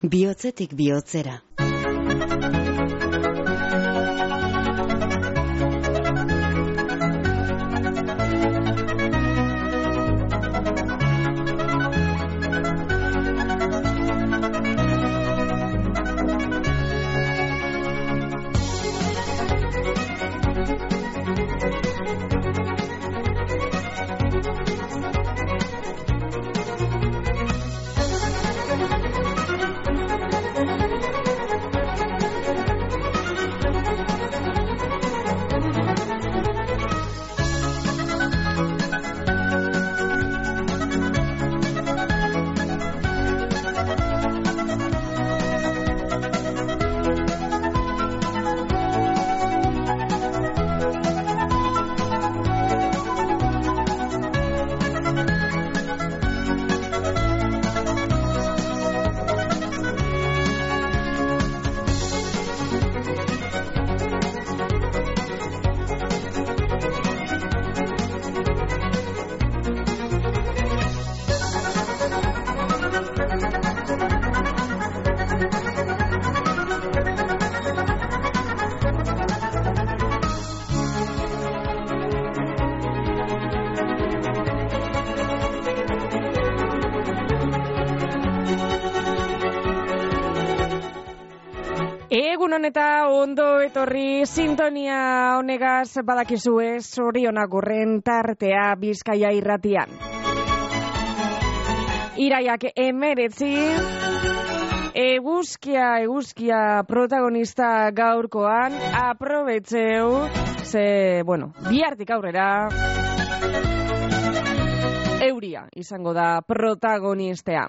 Bihotzetik bihotzera. Egunon eta ondo etorri sintonia honegaz badakizue zorionak urren tartea Bizkaia irratian. Iraiak 19, eguzkia protagonista gaurkoan, aprobetzeu, bihartik aurrera, euria izango da protagonistea.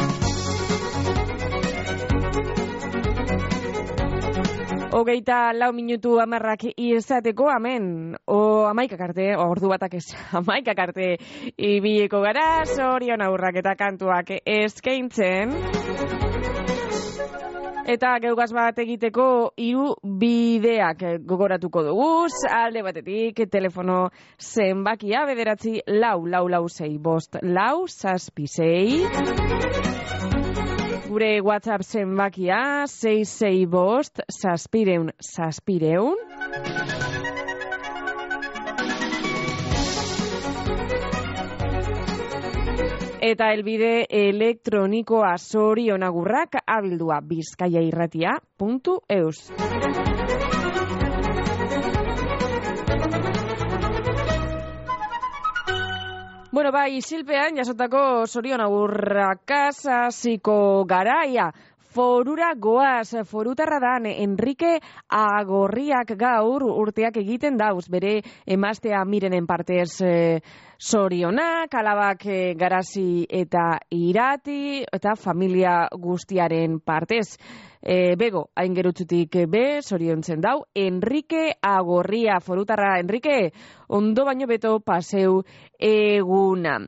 Hogeita 4 minutu amarrak izateko, amen, amaikak arte, ordu batak ez, amaikak arte ibiliko gara, zorion aurrak eta kantuak eskaintzen. Eta geugaz bat egiteko 3 bideak gogoratuko dugu, alde batetik telefono zenbakia 9 4 6 5 4 6 6. Gure WhatsApp zenbakia 665 600. Eta elbide elektronikoa zorionagurrak abildua bizkaiairratia.eus. Bueno, isilpean jasotako zorionagurrak hasiko garaia. Forura goaz, forutarra dan Enrique Agorriak gaur urteak egiten dauz, bere emaztea Mirenen partez zorionak, alabak Garazi eta Irati, eta familia guztiaren partez. Bego, hain gerutzutik zoriontzen dau, Enrique Agorria, forutarra. Enrique, ondo baino beto paseu eguna.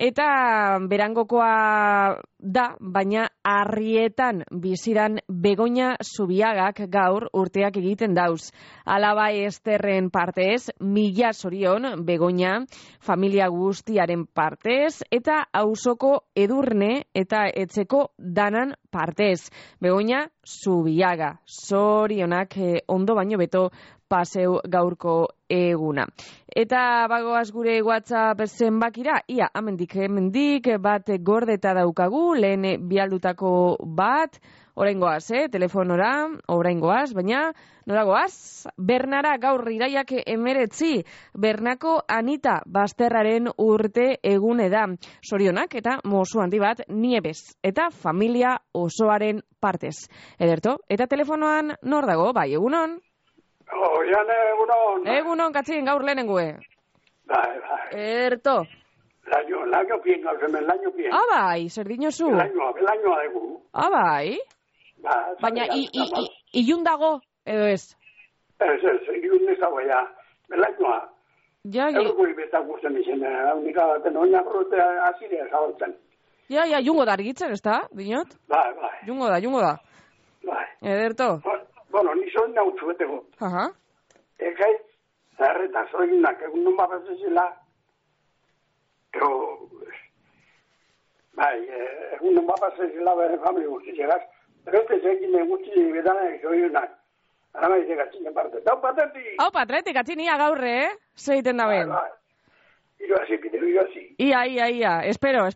Eta berangokoa da, baina Arrietan biziran Begoña Zubiagak gaur urteak egiten dauz. Alaba Esterren partez, mila zorion Begoña, familia guztiaren partez, eta auzoko Edurne eta etzeko danan partez. Begoña Zubiaga, zorionak ondo baino beto paseu gaurko eguna. Eta bagoaz gure WhatsApp zenbakira, ia, hemendik bat gordeta daukagu, lehen bialdutako bat, oraingoaz, telefonora, oraingoaz, baina noragoaz? Bernara gaur iraiak 19, Bernako Anita Basterraren urte egune da. Zorionak eta mozu handi bat Niebez eta familia osoaren partez. Ederto, eta telefonoan nor dago, bai, egunon? Oian, egunon. Egunon, katzin, gaur lehenengue. Bai. Erto. Laino pien, gaur hemen laino pien. Bai, zer dinozu? Belainoa dugu. Bai. Baina, ilun dago, edo ez? Ez, ilun ez dago, ja. Belainoa. Ja. Euroko ibetak guztien izan, unika baten, oinak rote azirea zagotzen. Ja, jungo da argitzen, ez da, dinot? Bai. Jungo da. Bai. Ederto. Bueno, nizo nautzu beteko. Aha. Ekait, zerreta, zoinak, egun nun bapazizela, egun nun bapazizela bere familia guzti llegaz, Beste zekin gutxi bedanak joiunak. Aramaize gatzinen parte. Dau patenti! Hau, Patretik, atzinia gaurre, zeiten da ben. Iroazi, Peter, iroazi. Ia. Espero.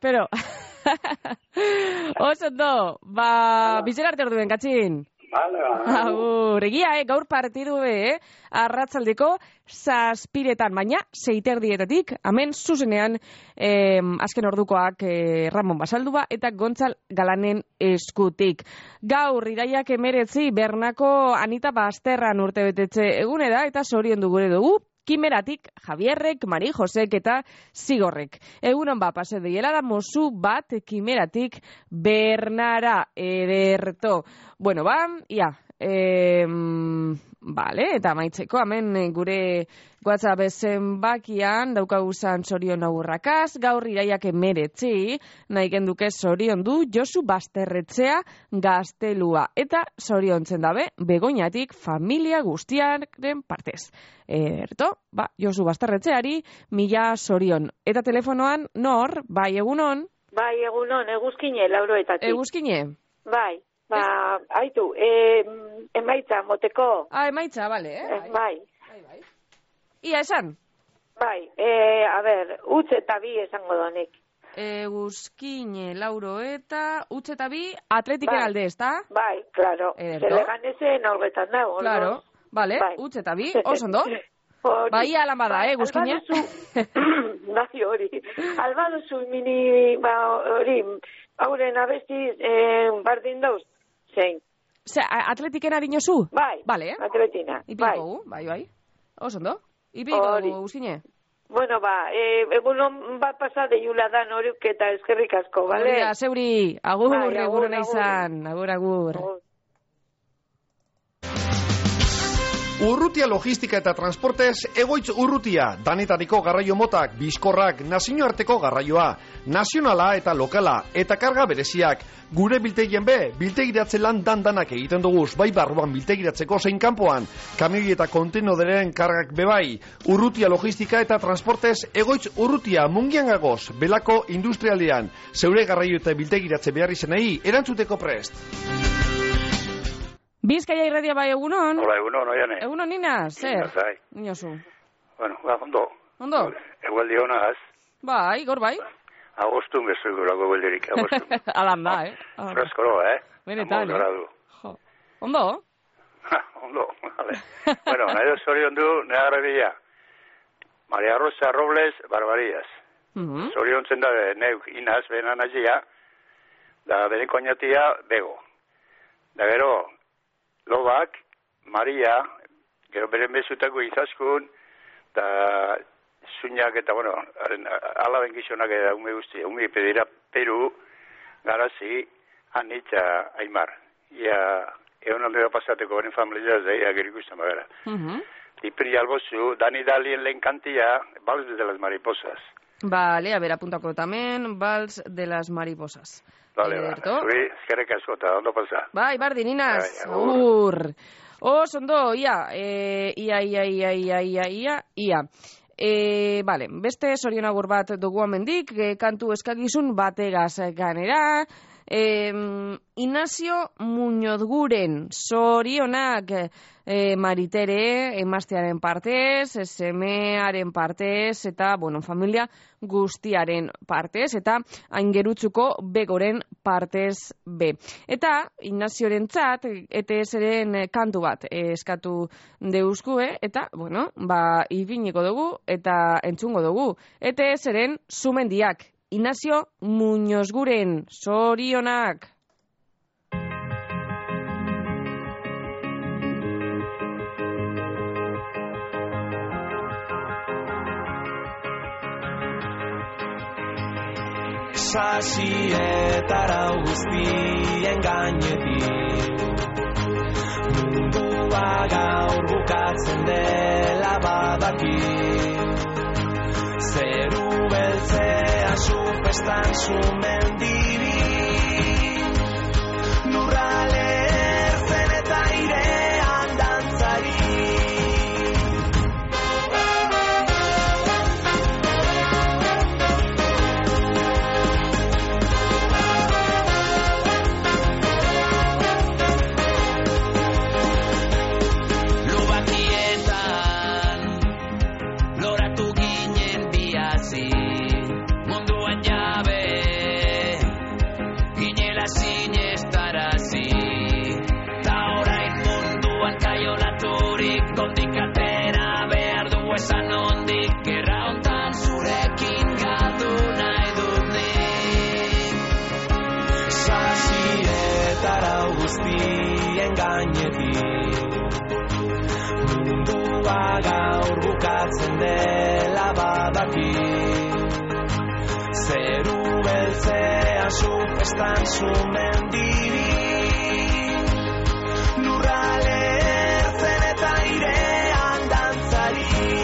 Osondo, bizera arte orduen, Katxin. Vale. Agur, egia, gaur partidu arratzaldeko 7:00, baina 6:30, hemen zuzenean azken ordukoak Ramon Basalduba eta Gontzal Galanen eskutik. Gaur, iraiak 19 Bernako Anita Basterran urtebetetze egunera eta zoriondu gure dugu Kimeratik, Javierrek, Mari Josek eta Zigorrek. Egunon pase deiela da mozu bat Kimeratik Bernara ederto. Bueno, ia. Vale, eta maitzeko, hemen gure WhatsApp zenbakian daukaguzan zorion agurrakaz, gaur iraiak 19, nahi genduke zorion du Josu Basterretzea Gaztelua. Eta zoriontzen dabe, Begoñatik familia guztiaren partez. Josu Basterretzeari, 1000 zorion. Eta telefonoan, nor, bai egunon? Bai egunon, eguzkine, lauroetatik. Eguzkine? Bai. Aitu, emaitza, moteko. Emaitza, bale, Bai. Ia, esan? Bai, utz eta bi esango donik. Eguzkine, Lauroeta, utz eta bi, Atletiken alde, ez da? Bai, klaro. Zeleganezen aurretan dago. Klaro, bale, utz eta bi, osondo? Bai, alan bada, Eguzkine? Nazio hori. Albaduzu mini, hori, hauren abesti bardin dauz. Zein. Atletiken harinozu? Bai, vale, Atletina. Ipiko, bai. Osondo? Ipiko, Eguzkine? Bueno, egunon bat pasade jula dan horiuk eta eskerrik asko, bale? Horia, zeuri, agur, egurona izan, agur. Urrutia logistika eta transportez Egoitz Urrutia, danetariko garraio motak, bizkorrak, nazioarteko garraioa, nazionala eta lokala, eta karga bereziak. Gure biltegien biltegiratze lan danak egiten duguz, bai barruan biltegiratzeko zein kanpoan, kamioi eta kontenoderen kargak bebai. Urrutia logistika eta transportez Egoitz Urrutia, Mungian gagoz, Belako industrialdean, zeure garraio eta biltegiratze behar izenei, erantzuteko prest. Bizkaia irradia bai egunon? Hola, egunon, oiane. Egunon, Nina, zer? Zai. Ninozu. Bueno, ondo. Ondo? Egualdi honagaz. Bai, gor bai. Agostun bezu gurako egualdirik, agostun. Alan da, Freskoro, Benetan, Jo. Ondo? Ondo, vale. Bueno, nahi dut zorion du, negarra bila. Maria Rosa Robles Barbarias. Zorion zen da, neuk inaz, benan azia, da beneko ainatia, bego. Da gero, Lobak, Maria, gero beren bezutako izaskun, eta zuinak eta, bueno, alaben gizonak eta ume guzti, ume pedira Peru, Garazi, Anitza, Aimar. Ia, egon aldera pasateko beren familia zaila gerikusten bagara. Ipri albozu, Dani Dalien lehen kantia, Vals de las Mariposas. Vale, a ver, apuntako tamen, Vals de las Mariposas. Vale, zuri, eskerrik asko, eta ondo pasa. Bai, bardin, Inaz, agur. Ondo, ia. Vale, beste zorion agur bat dugu amendik, kantu eskagizun bategaz ganera. Inazio Muñozguren zorionak Maritere emaztearen partez, semearen partez eta, bueno, familia guztiaren partez eta aingerutzuko begoren partez be. Eta Inaziorentzat ETS-ren kantu bat eskatu deuzkue eta, bueno, ipiniko dugu eta entzungo dugu. ETS-ren Sumendiak. Inazio Muñozguren zorionak. Sasietara guztien gainetik mundua gaur bukatzen dela badaki zeru beltzea supestan sumendiri lurrale ertzen eta airean dantzari guztien gainetik. Mundua gaur bukatzen dela badaki. Zeru beltzea supestan sumendiri. Lurrale ertzen eta airean dantzari.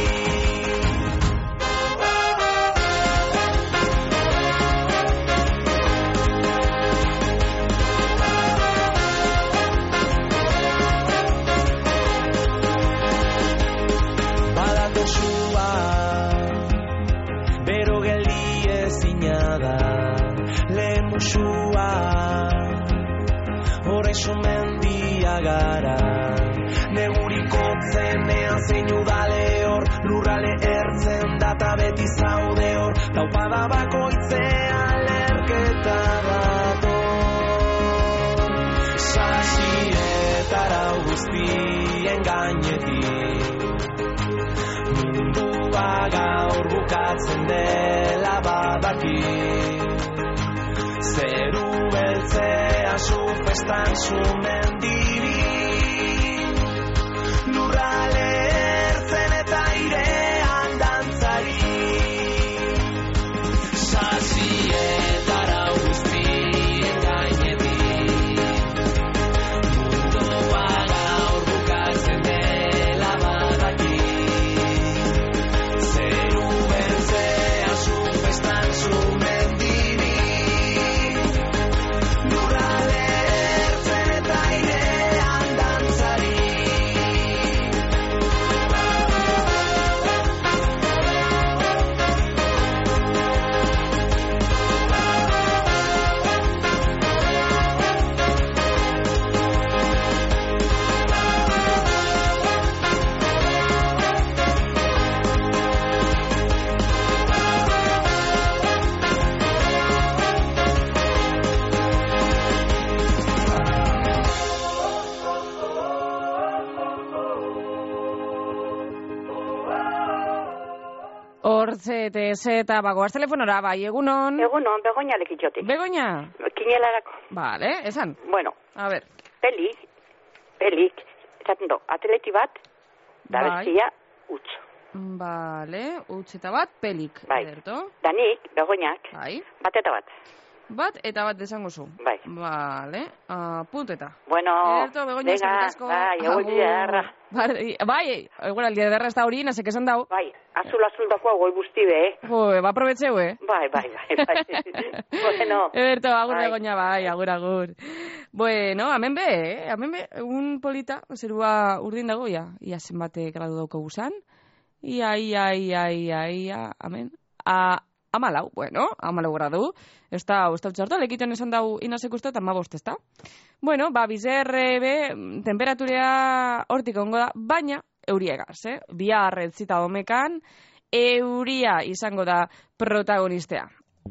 Badakosua bero geldi ezina da. Lemusua horrexo mendia gara. Neguriko zenean zein udale hor. Lurrale ertzen data beti zaude hor. Taupada bakoitzean lerketa dator. Sasietara guztien gainetik. Mundua gaur bukatzen dela badaki. Zeru beltzea supestan sumendiri. Lurrale ertzen eta airean dantzari. Sasietara guztien gainetik. Mundua gaur bukatzen dela badaki. Zeru beltzea supestan sumendiri. Lurrale ertzen eta airean dantzari. Hortzetez eta bagoaz telefonora, bai, egunon. Egunon, Begoña lekitxotik. Begoña? Kinelarako. Vale, esan. Bueno, A ver. pelik, esaten do, atleti bat, da Bai. bestia, utz. Vale, utz eta bat, pelik. Bai. Ederto. Danik, Begoñak, Bai. bat eta bat. Bat eta bat desango zu. Bai. Vale, punteta. Bueno, Ederto, Begoña, eskerrik asko. bai, egualdi ederra. Bai, egualdi ederra ez da hori, nazek esan dau. Bai, azul dakoa goi guzti be, Jo, ba aprobetxeu, Bai. Bueno. Ederto, agur bai. Begoña, bai, agur. Bueno, hemen be, egun polita, zerua urdin dago, ia zenbate gradu dauko guzan. Ia, amen. 14, bueno, 14 gradu. Ez da utxartu, lekiten esan dau inazek uste eta 15, ez da? Bueno, bizerre be, temperaturea hortik ongo da, baina euria egaz, Bihar etzita domekan, euria izango da protagonistea.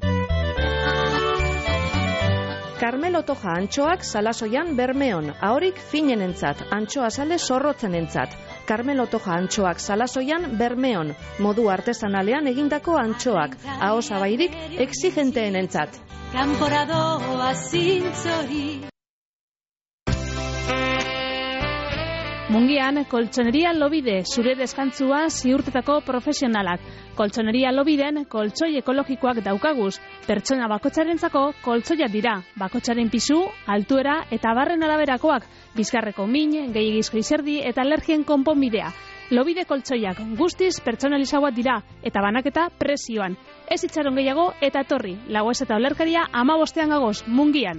Carmelo Toja antxoak salasoian Bermeon, ahorik finenentzat, antxoa sale zorrotzenentzat. Carmelo Toja antxoak salasoian Bermeon, modu artesanalean egindako antxoak, ahosabairik exigenteenentzat. Kanporadoa zintzori. Mungian, koltsoneria Lobide, zure deskantzua ziurtetako profesionalak. Koltsoneria Lobiden, koltsoi ekologikoak daukaguz. Pertsona bakotxarentzako koltsoiak dira. Bakotxaren pisu, altuera eta barren araberakoak. Bizkarreko min, gehiagizko izerdi eta alergien konponbidea. Lobide koltsoiak guztiz pertsonalizagoak dira eta banaketa prezioan. Ez itxaron gehiago eta etorri. Lagoez eta olerkaria 15 gagoz, Mungian.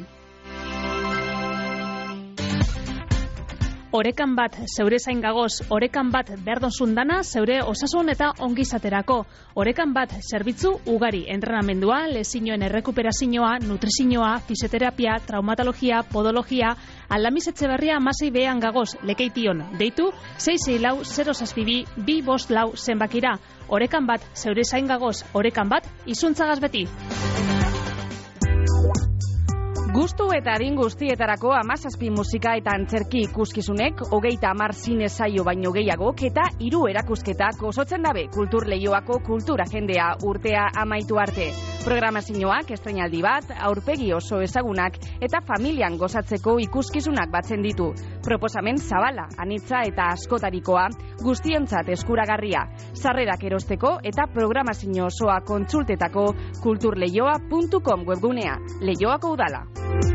Orekan bat zeure zain gagoz, orekan bat berdozun dana zeure osasun eta ongizaterako. Orekan bat zerbitzu ugari, entrenamendua, lezioen errekuperazioa, nutrizioa, fisioterapia, traumatologia, podologia, Aldamiz Etxeberria 16 gagoz, Lekeition, deitu 664-062-254 zenbakira. Orekan bat zeure zain gagoz, orekan bat izuntzagaz beti. Gustu eta adin guztietarako 17 musika eta antzerki ikuskizunek, 30 zine saio baino gehiagok eta 3 erakusketak osotzen dabe Kultur Leioako kultura jendea urtea amaitu arte. Programazioak estreinaldi bat, aurpegi oso ezagunak eta familian gozatzeko ikuskizunak batzen ditu. Proposamen zabala, anitza eta askotarikoa, guztiontzat eskuragarria. Sarrerak erosteko eta programazio osoa kontsultetako kulturleioa.com webgunea. Leioako udala.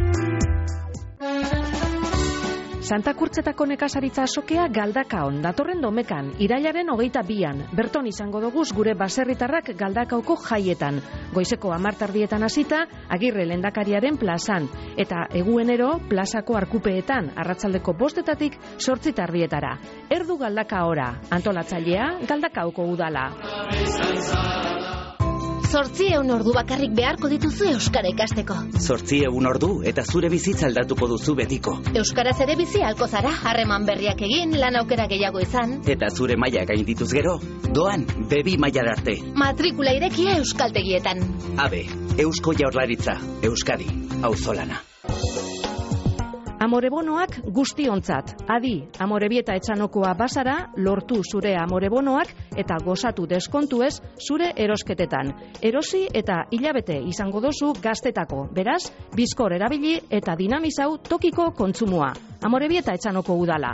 Santa Kurtzetako nekazaritza asokea Galdakaon, datorren domekan, irailaren 22an. Berton izango doguz gure baserritarrak Galdakaoko jaietan. Goizeko 10 hasita, Agirre lehendakariaren plazan. Eta eguenero, plazako arkupeetan, arratsaldeko 5 8 Erdu Galdakaora, antolatzailea Galdakaoko udala. 800 ordu bakarrik beharko dituzu euskara ikasteko. 800 ordu eta zure bizitza aldatuko duzu betiko. Euskaraz ere bizi ahalko zara, harreman berriak egin, lan aukera gehiago izan. Eta zure maila gaindituz gero, doan B2 mailara arte. Matrikula irekia euskaltegietan. AB, Eusko Jaurlaritza, Euskadi, auzolana. Amorebonoak guztiontzat. Adi, Amorebieta etxanokoa basara, lortu zure amorebonoak eta gozatu deskontuez zure erosketetan. Erosi eta hilabete izango dozu gaztetako. Beraz, bizkor erabili eta dinamizau tokiko kontsumua. Amorebieta etxanoko udala.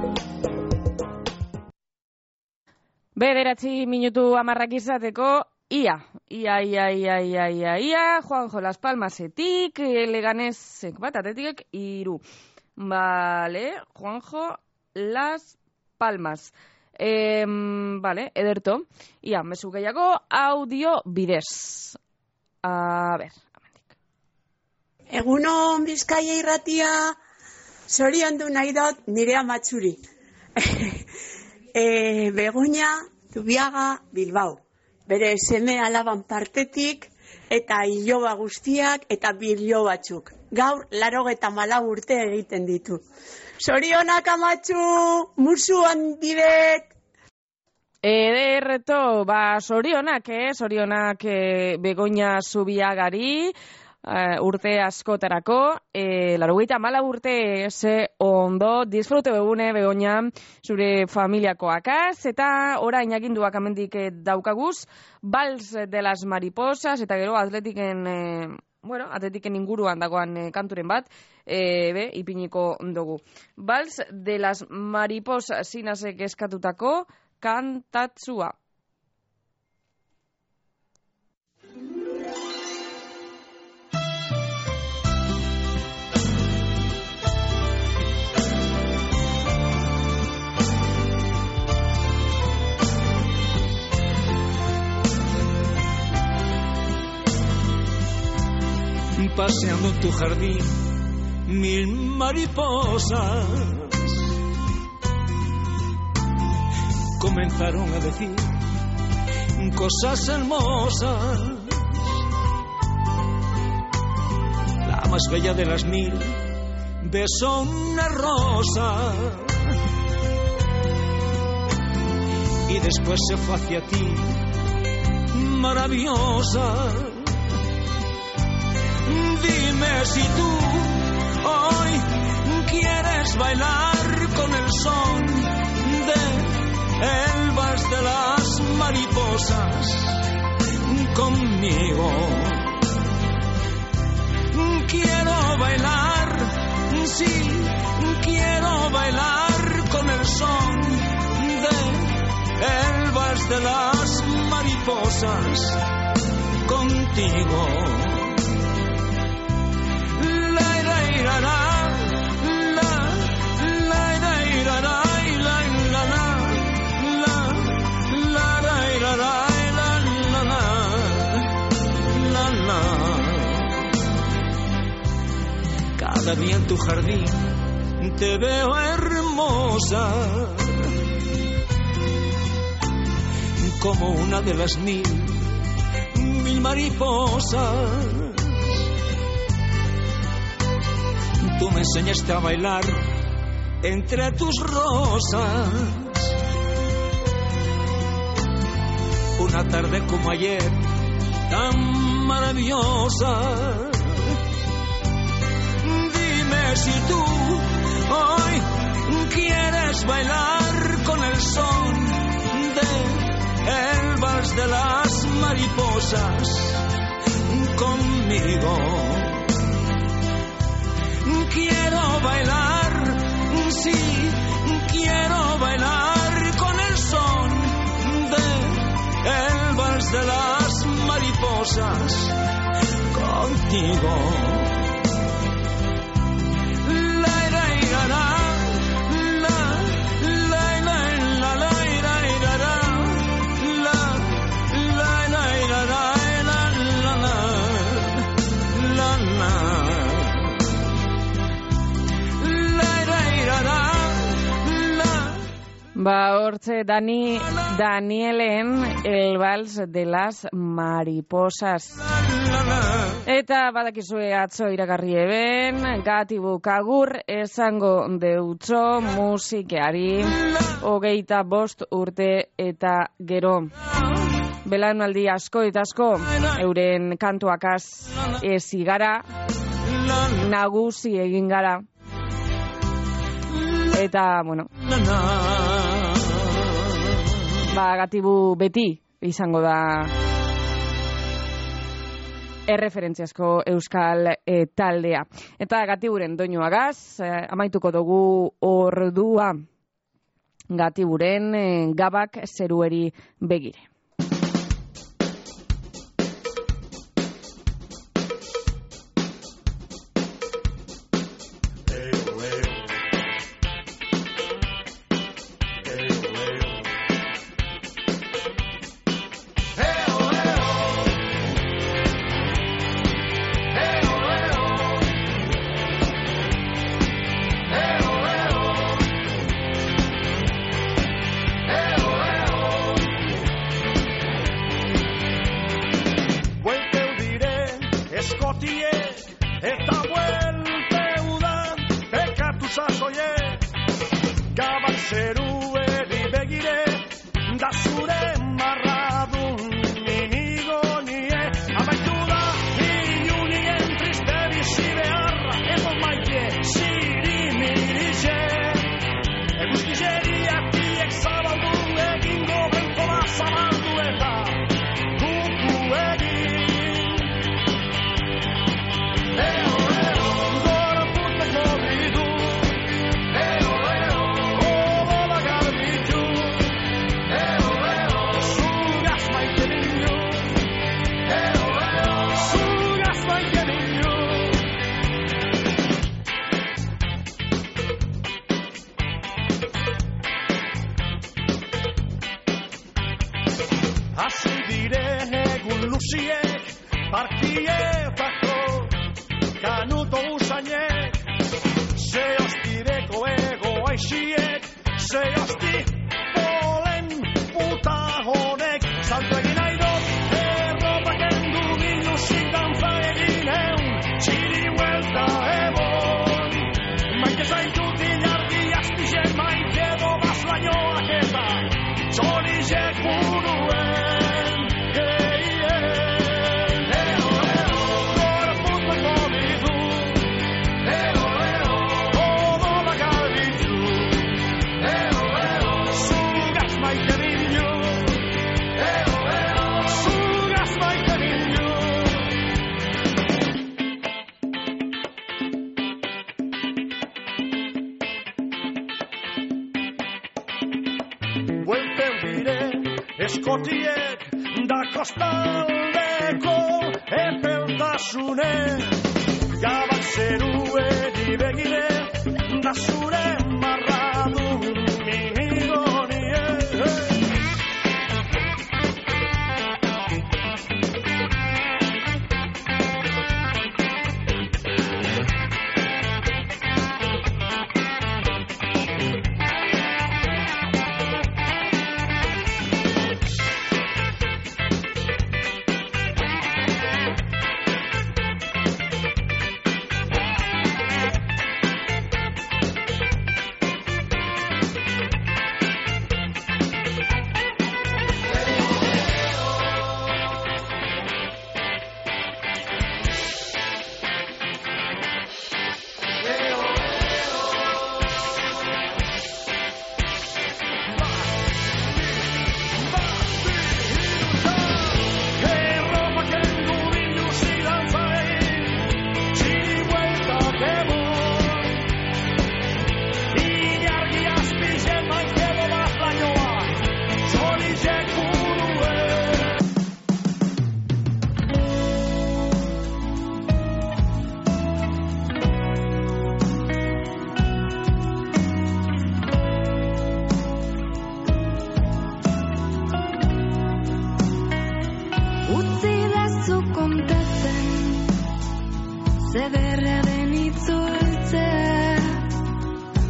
9 minutu amarrak izateko, Ia, Juanjo Las Palmasetik, Leganesek bat, atetikek 3. Vale, Juanjo Las Palmas. Vale, ederto. Ia, mezu gehiago audio bidez. A ver, amendik. Egunon Bizkaia irratia, zoriondu nahi dut nire amatzuri. Begoña Zubiaga Bilbao. Bere seme alaban partetik eta iloba guztiak eta bilo batzuk. Gaur 84 urte egiten ditu. Zorionak amatxu, musu handiret. Ederto, zorionak, Begoña Zubiagari, urte askotarako, 84 urte ze ondo, disfrute begune Begoña zure familiakoakaz, eta orain aginduak amendik daukaguz, Vals de las Mariposas, eta gero atletiken inguruan dagoan kanturen bat, ipiniko dugu. Vals de las Mariposas zinazek eskatutako kantatzua. Paseando en tu jardín, 1000 mariposas comenzaron a decir cosas hermosas. La más bella de las 1000 besó una rosa y después se fue hacia ti, maravillosa. Dime si tú hoy quieres bailar con el son del vals de las mariposas conmigo. Quiero bailar, sí, quiero bailar con el son del vals de las mariposas contigo. Cada día en tu jardín te veo hermosa, como una de las 1000 mariposas. Tú me enseñaste a bailar entre tus rosas. Una tarde como ayer, tan maravillosa. si tú hoy quieres bailar con el son del vals de las mariposas conmigo. Quiero bailar, sí, quiero bailar con el son del vals de las mariposas contigo. Ba, hortze, Danielen el vals de las mariposas. Eta badakizue atzo iragarri eben, Gatibu Kagur esango deutzo musikeari 25 urte eta gero. Belaunaldi asko eta asko euren kantuakaz ezi gara, nagusi egin gara. Eta, bueno, Gatibu beti izango da erreferentziazko euskal taldea. Eta Gatiburen doinuagaz, amaituko dugu ordua Gatiburen Gabak zerueri begire. Eskotiek da kostaldeko epeltasune, Gabak zerueri begire da zure marradun minigonie.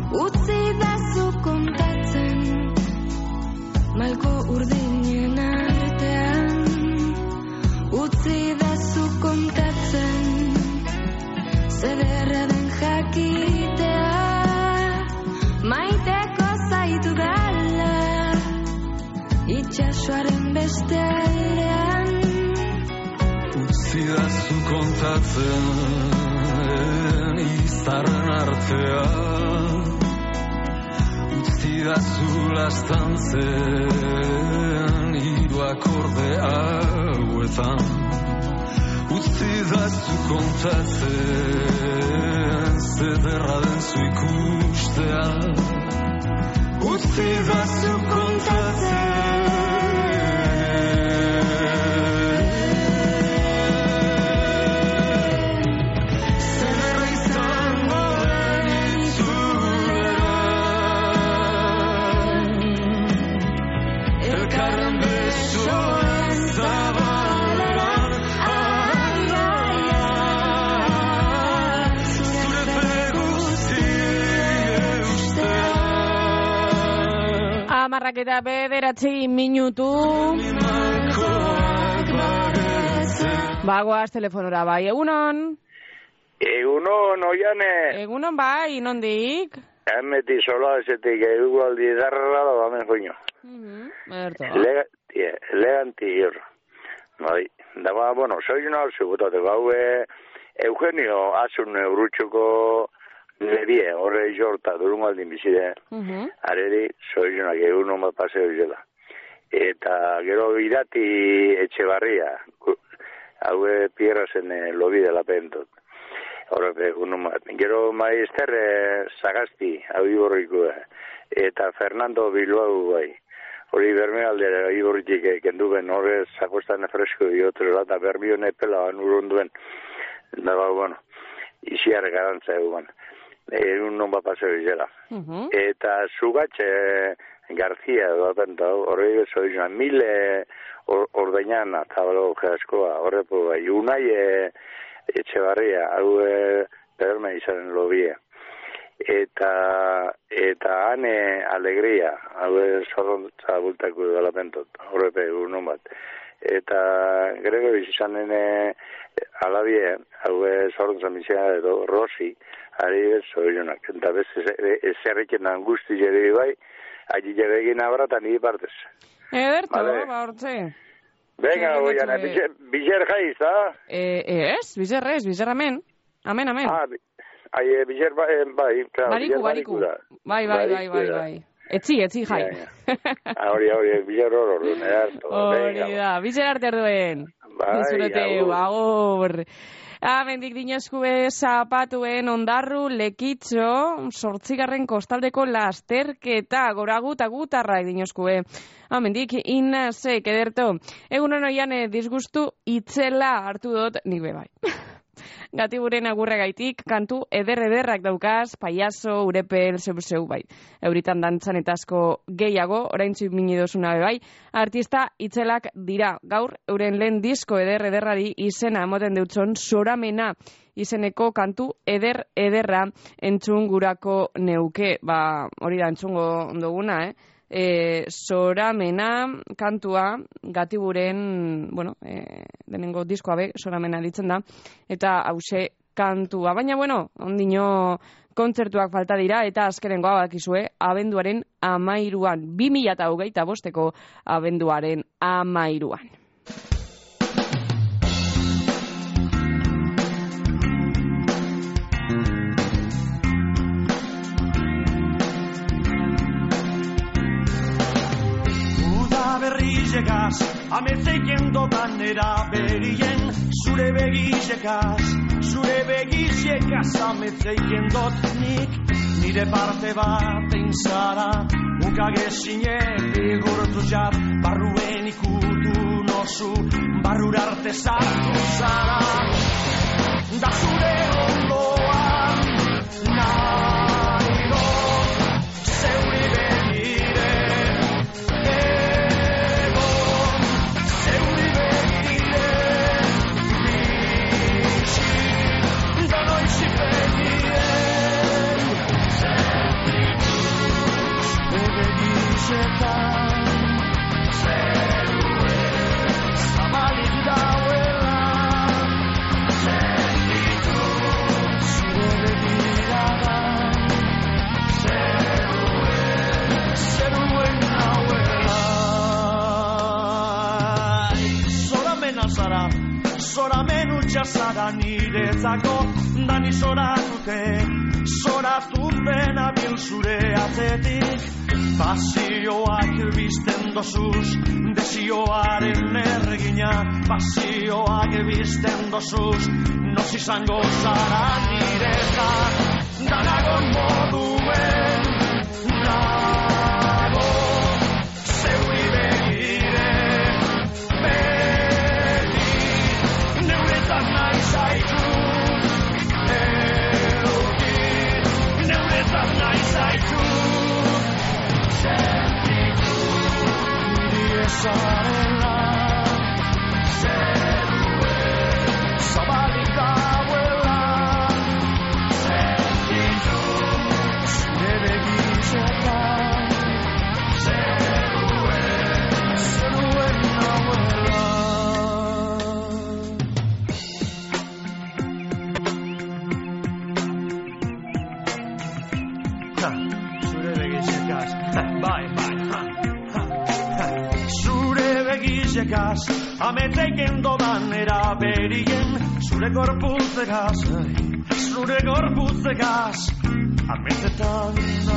utzi dazu kontatzen, malko urdinen artean, utzi dazu kontatzen, zederra den jakitea, maiteko zaitu dala, itxasoaren beste aldean. Utzi dazu kontatzen, izarren artean, utzi dazu lastantzen, hiru akorde hauetan, utzi dazu kontatzen, zederra den zu ikustean, utzi dazu kontatzen. Eta 9 minutu. Bagoaz telefonora bai, egunon? Egunon, oiane. Egunon bai, nondik? Hemeti sola ezetik egualdi darra da hemen joino. Eleganti hor. Bai, da bueno, soy una seguta de baue Eugenio Asun Urrutxuko Lebie, horre jorta, durun aldin bizide. Areri, soizunak egun bat paseo izela. Eta gero Irati Etxebarria, haue pierrazen lobi dela pentot. Horre, egun bat. Gero Maister Sagasti, hau iborriko. Eta Fernando Bilbao bai. Hori bermealdera iborritik kenduben, horre sakostan fresko diotrela, eta bermio nepela uronduen. Da, bueno, iziar garantza eguan. Egun non bat paseo izela. Eta Zugatxe Garzia horre zoizuna, 1000 ordainan atabalo jaskoa, horrepo bai, Unai Etxebarria, hau berme izanen lobie. Eta Ane Alegria, hau zorrontza bultako dela pentot, horrepe egun non bat. Eta grego izanen alabie, hau zorrontza mizena edo, Rosi, ari ez zoizunak. Eta bez, ezerriken angusti jere bai, ahi jere egin abratan nire partez. Ederto, ba hortze. Venga, oian, bizer jaiz, da? Ez, bizer amen. Amen. Bizer bai, bariku. Bai. Etzi jai. Hori, bizer hor, hori da, bizer arte orduen. Bai, agor. Mendik dinozkue zapatuen ondarru lekitxo, 8. kostaldeko lasterketa, goragu eta gutarrak dinozkue. Mendik inazek ederto. Egunon oian disgustu itzela hartu dut nik bebai. Gatiburen agurregaitik, kantu ederrak daukaz, paiazo, urepel, zeu bai. Euritan dantzan eta asko gehiago, oraintzu minidozuna bai. Artista itzelak dira, gaur euren lehen disko ederrari izena emoten deutzon soramena izeneko kantu ederra entzun gurako neuke. Hori da entzungo duguna, soramena kantua Gatiburen, denengo diskoa be, soramena ditzen da, eta hause kantua. Baina, ondino kontzertuak falta dira, eta azkenengoa bakizue, abenduaren 13an, 2025 abenduaren 13an. Begizekaz, ametzeien dotan eraberien, zure begizekaz ametzeien dot nik, nire parte bat einzara, ukagezine bigurtu jat, barruen ikutu nozu, barrura arte zartu zara, da zure ondoan, nahi dot, zeuri begire, begitzetan zeruez zabalik dauela sentitu zure begiradan zeruen nauela zoramen azara zoramen utxazara niretzako dani zoratu pena bil zure atzetik pasioak bizten dozuz desioaren ergina pasioak bizten dozuz noz izango zara nireka danago moduen nago zeuri begire beti neuretan nahi zaitu nahi zaitu sentitu niri ezarela zeruen zabalik dauela sentitu zure begitzetan zeruen nauela zure begitzekas bai zure begitzekas ameteken dodan eraberien zure gorputzekas ametetan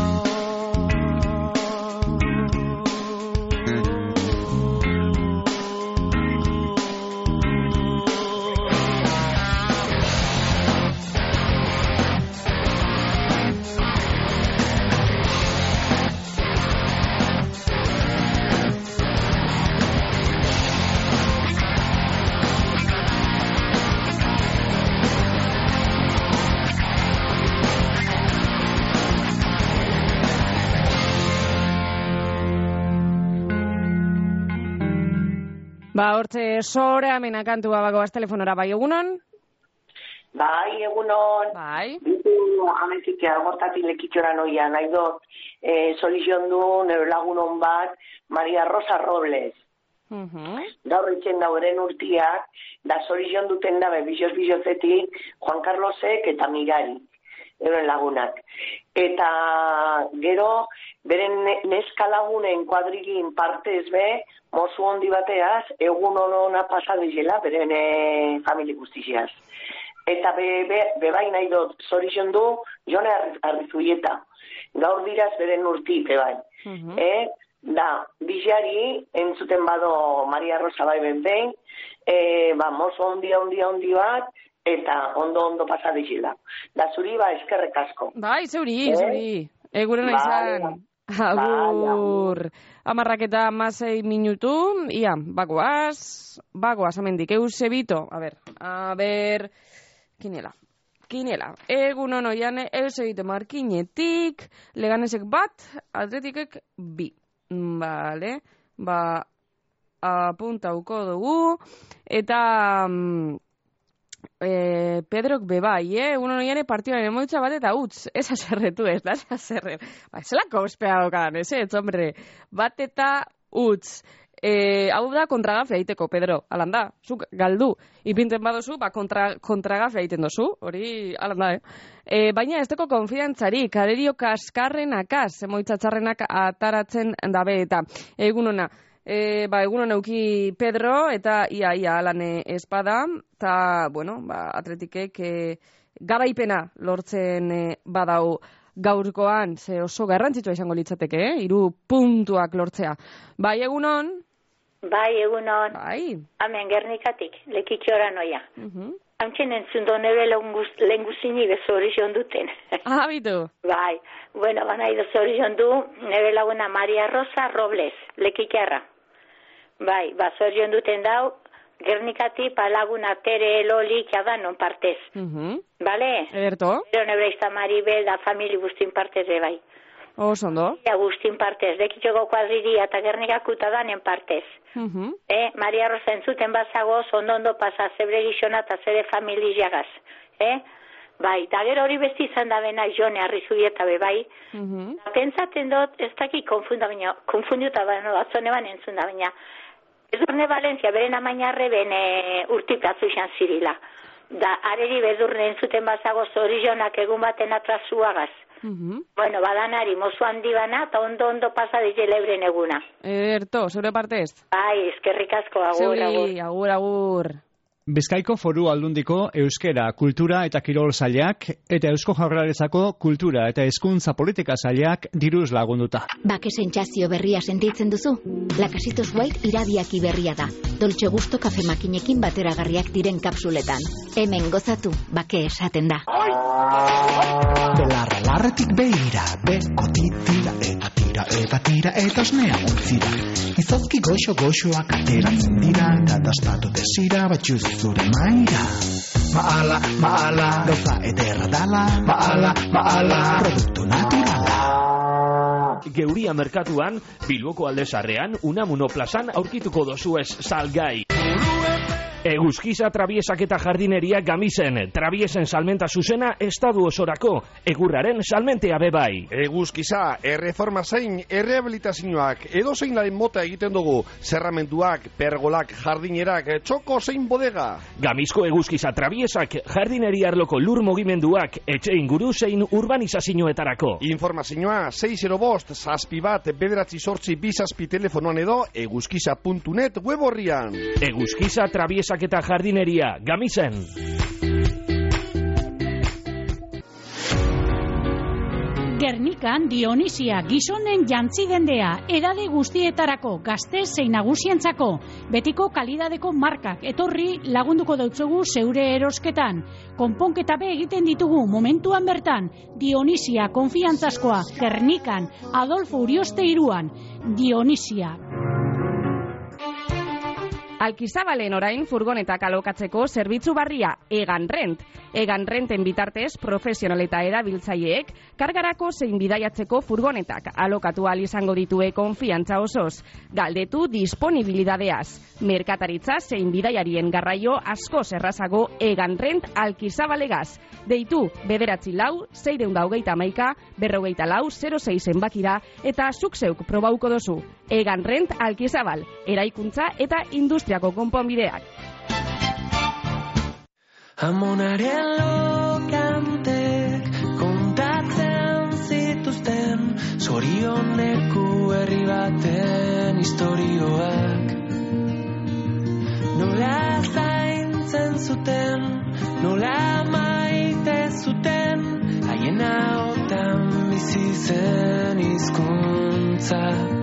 Hortze sore amena kantua bagoaz telefonora bai egunon? Bai, egunon. Bai. Bitu ametik agortatik lekitxoran oia, nahi dut, solizion du nero lagunon bat, Maria Rosa Robles. Gaur etxen dauren urtiak, da solizion duten dabe, bizozetik, Juan Carlosek eta Mirari, euren lagunak. Eta gero, beren neska lagunen kuadrilin partez be, mozu hondi bateaz, egun honona pasadizela, beren famili guztiziaz. Eta bebai nahi dut, zorizion du, Jone Arrizuieta. Gaur diraz beren urti, bebai. Da, bizari, entzuten bado Maria Rosa bai behin, mozu hondi bat, eta ondo pasadizela. Da, zuri eskerrek asko. Bai, zuri. Eguren izan. Agur. 10:06 minutu. Ia, bagoaz amendik. Eusebito. A ber, kinela. Egun onoian, Eusebito Markinetik, Leganesek bat, Atletikek bi. Vale. Apuntauko dugu. Eta Pedrok bebai, uno noiane partioaren emoitza bat eta utz, ez aserretu ez, da aserrer. Zelako ospea dokan, ez, hombre, bat eta utz. Hau da kontragafea egiteko, Pedro, alanda, zuk galdu. Ipinten badozu, kontragafea egiten dozu, hori alanda, baina ez deko konfidantzarik, arerio kaskarrenakaz, emoitza txarrenak ataratzen dabe eta egunona. Egunon euki Pedro, eta ia alane espada, eta, atletikek garaipena lortzen badau gaurkoan, ze oso garrantzitsua izango litzateke, 3 puntuak lortzea. Bai, egunon? Bai, egunon. Bai. Hemen Gernikatik, lekitxora noia. Hautzen entzundo nebe lehen guzini bezorizion duten. Bitu. Bai, banai bezorizion du, nebe laguna Maria Rosa Robles, lekitxarra. Bai, zorizion duten dau, Gernikati palaguna Tere Loli kada non partez. Bale? Ederto. Pero nebe izta Maribel da famili guztin partez bai. Osondo. Guztin partez, lekitxoko kuadriria eta Gernikakuta danen partez. Maria Rosa entzuten bazagoz, ondo pasa zebre gizona eta zere famili jagaz. Bai, da gero hori besti izan da bena Jone Arrizubieta be bai. Pentsatzen dut, ez daki konfunduta baina batzone ban entzun da baina. Edurne Valencia, beren amainarre bene urtipatzu izan zirila. Da, areri bedurne entzuten bazago zorionak egun baten atrazuagaz. Bueno, badanari, mozu handi bana, eta ondo pasa dize lebren eguna. Ederto, zure partez? Bai, eskerrik asko, agur. Agur. Bizkaiko Foru Aldundiko Euskera, Kultura eta Kirol Sailak eta Eusko Jaurlaritzako Kultura eta Hezkuntza Politika Sailak diruz lagunduta. Bake sentsazio berria sentitzen duzu? Lakasitos White irabiaki berria da. Dolce Gusto kafe makinekin bateragarriak diren kapsuletan. Hemen gozatu, bake esaten da. Belarra larretik beira, beko titira eta tira eta osnea utzira. Izozki goxoak ateratzen dira, eta dastatu desira batxuz zure maira. Maala, gauza ederra dala. Maala, produktu naturala. Geuria merkatuan, Bilboko Aldezarrean, Unamuno plazan aurkituko dozuez salgai. Eguzkiza Trabiesak eta Jardineria Gamisen, Trabiesen salmenta zuzena estadu osorako, egurraren salmentea bebai. Eguzkiza, erreforma zein, errehabilitazioak, edo zein laren mota egiten dugu, zerramentuak, pergolak, jardinerak, txoko zein bodega. Gamizko Eguzkiza Trabiesak, Jardineria arloko lur mugimenduak, etxe inguru zein urbanizazioetarako. Informazioa 605 zazpi1 bederatzi sortzi bizazpi telefonoan edo eguzkiza.net web horrian. Eguzkiza Trabiesak eta Jardineria, Gamisen. Gernikan Dionisia gizonen jantzi dendea, edade guztietarako, gazte zein nagusientzako, betiko kalidadeko markak etorri lagunduko dautzugu zeure erosketan. Konponketa be egiten ditugu momentuan bertan, Dionisia konfiantzazkoa, Gernikan, Adolfo Urioste 3an, Dionisia. Alkizabalen orain furgonetak alokatzeko zerbitzu barria Egan Rent. Egan Renten bitartez profesional eta erabiltzaileek kargarako zein bidaiatzeko furgonetak alokatu ahal izango ditue konfiantza osoz. Galdetu disponibilidadeaz. Merkataritza zein bidaiarien garraio askoz errazago Egan Rent Alkizabalegaz. Deitu 944-621-424-06 zenbakira eta zuk zeuk probauko dozu. Egan Rent Alkizabal, eraikuntza eta industriako konponbideak. Amonaren lokantek kontatzen zituzten zorioneko herri baten historioak. Nola zaintzen zuten, nola maite zuten, haien ahotan bizi zen hizkuntza.